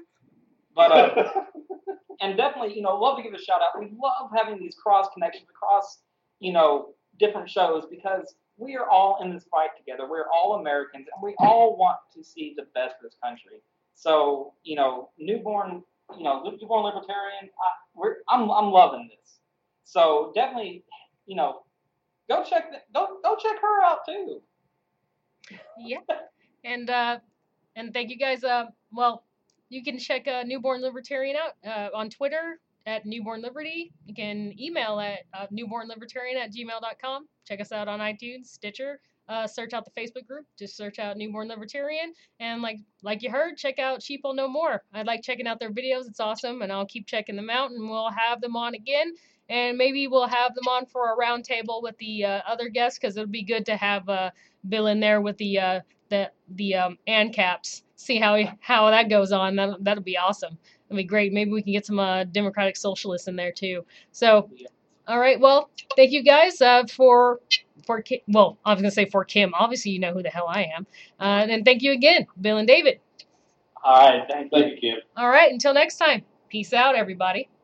But and definitely, love to give a shout out. We love having these cross connections across, different shows because we are all in this fight together. We're all Americans, and we all want to see the best for this country. So, newborn libertarian. I'm loving this. So definitely, go check her out too. Yeah, and thank you guys. You can check Newborn Libertarian out on Twitter at Newborn Liberty. You can email at newbornlibertarian@gmail.com. Check us out on iTunes, Stitcher. Search out the Facebook group. Just search out Newborn Libertarian. And like you heard, check out Sheep Will Know More. I like checking out their videos. It's awesome, and I'll keep checking them out, and we'll have them on again. And maybe we'll have them on for a round table with the other guests because it'll be good to have Bill in there with the ANCAPs. See how that goes on. That'll be awesome. That'll be great. Maybe we can get some Democratic Socialists in there too. So, all right. Well, thank you guys for Kim. Well, I was gonna say for Kim. Obviously, you know who the hell I am. And thank you again, Bill and David. All right. Thank you, Kim. All right. Until next time. Peace out, everybody.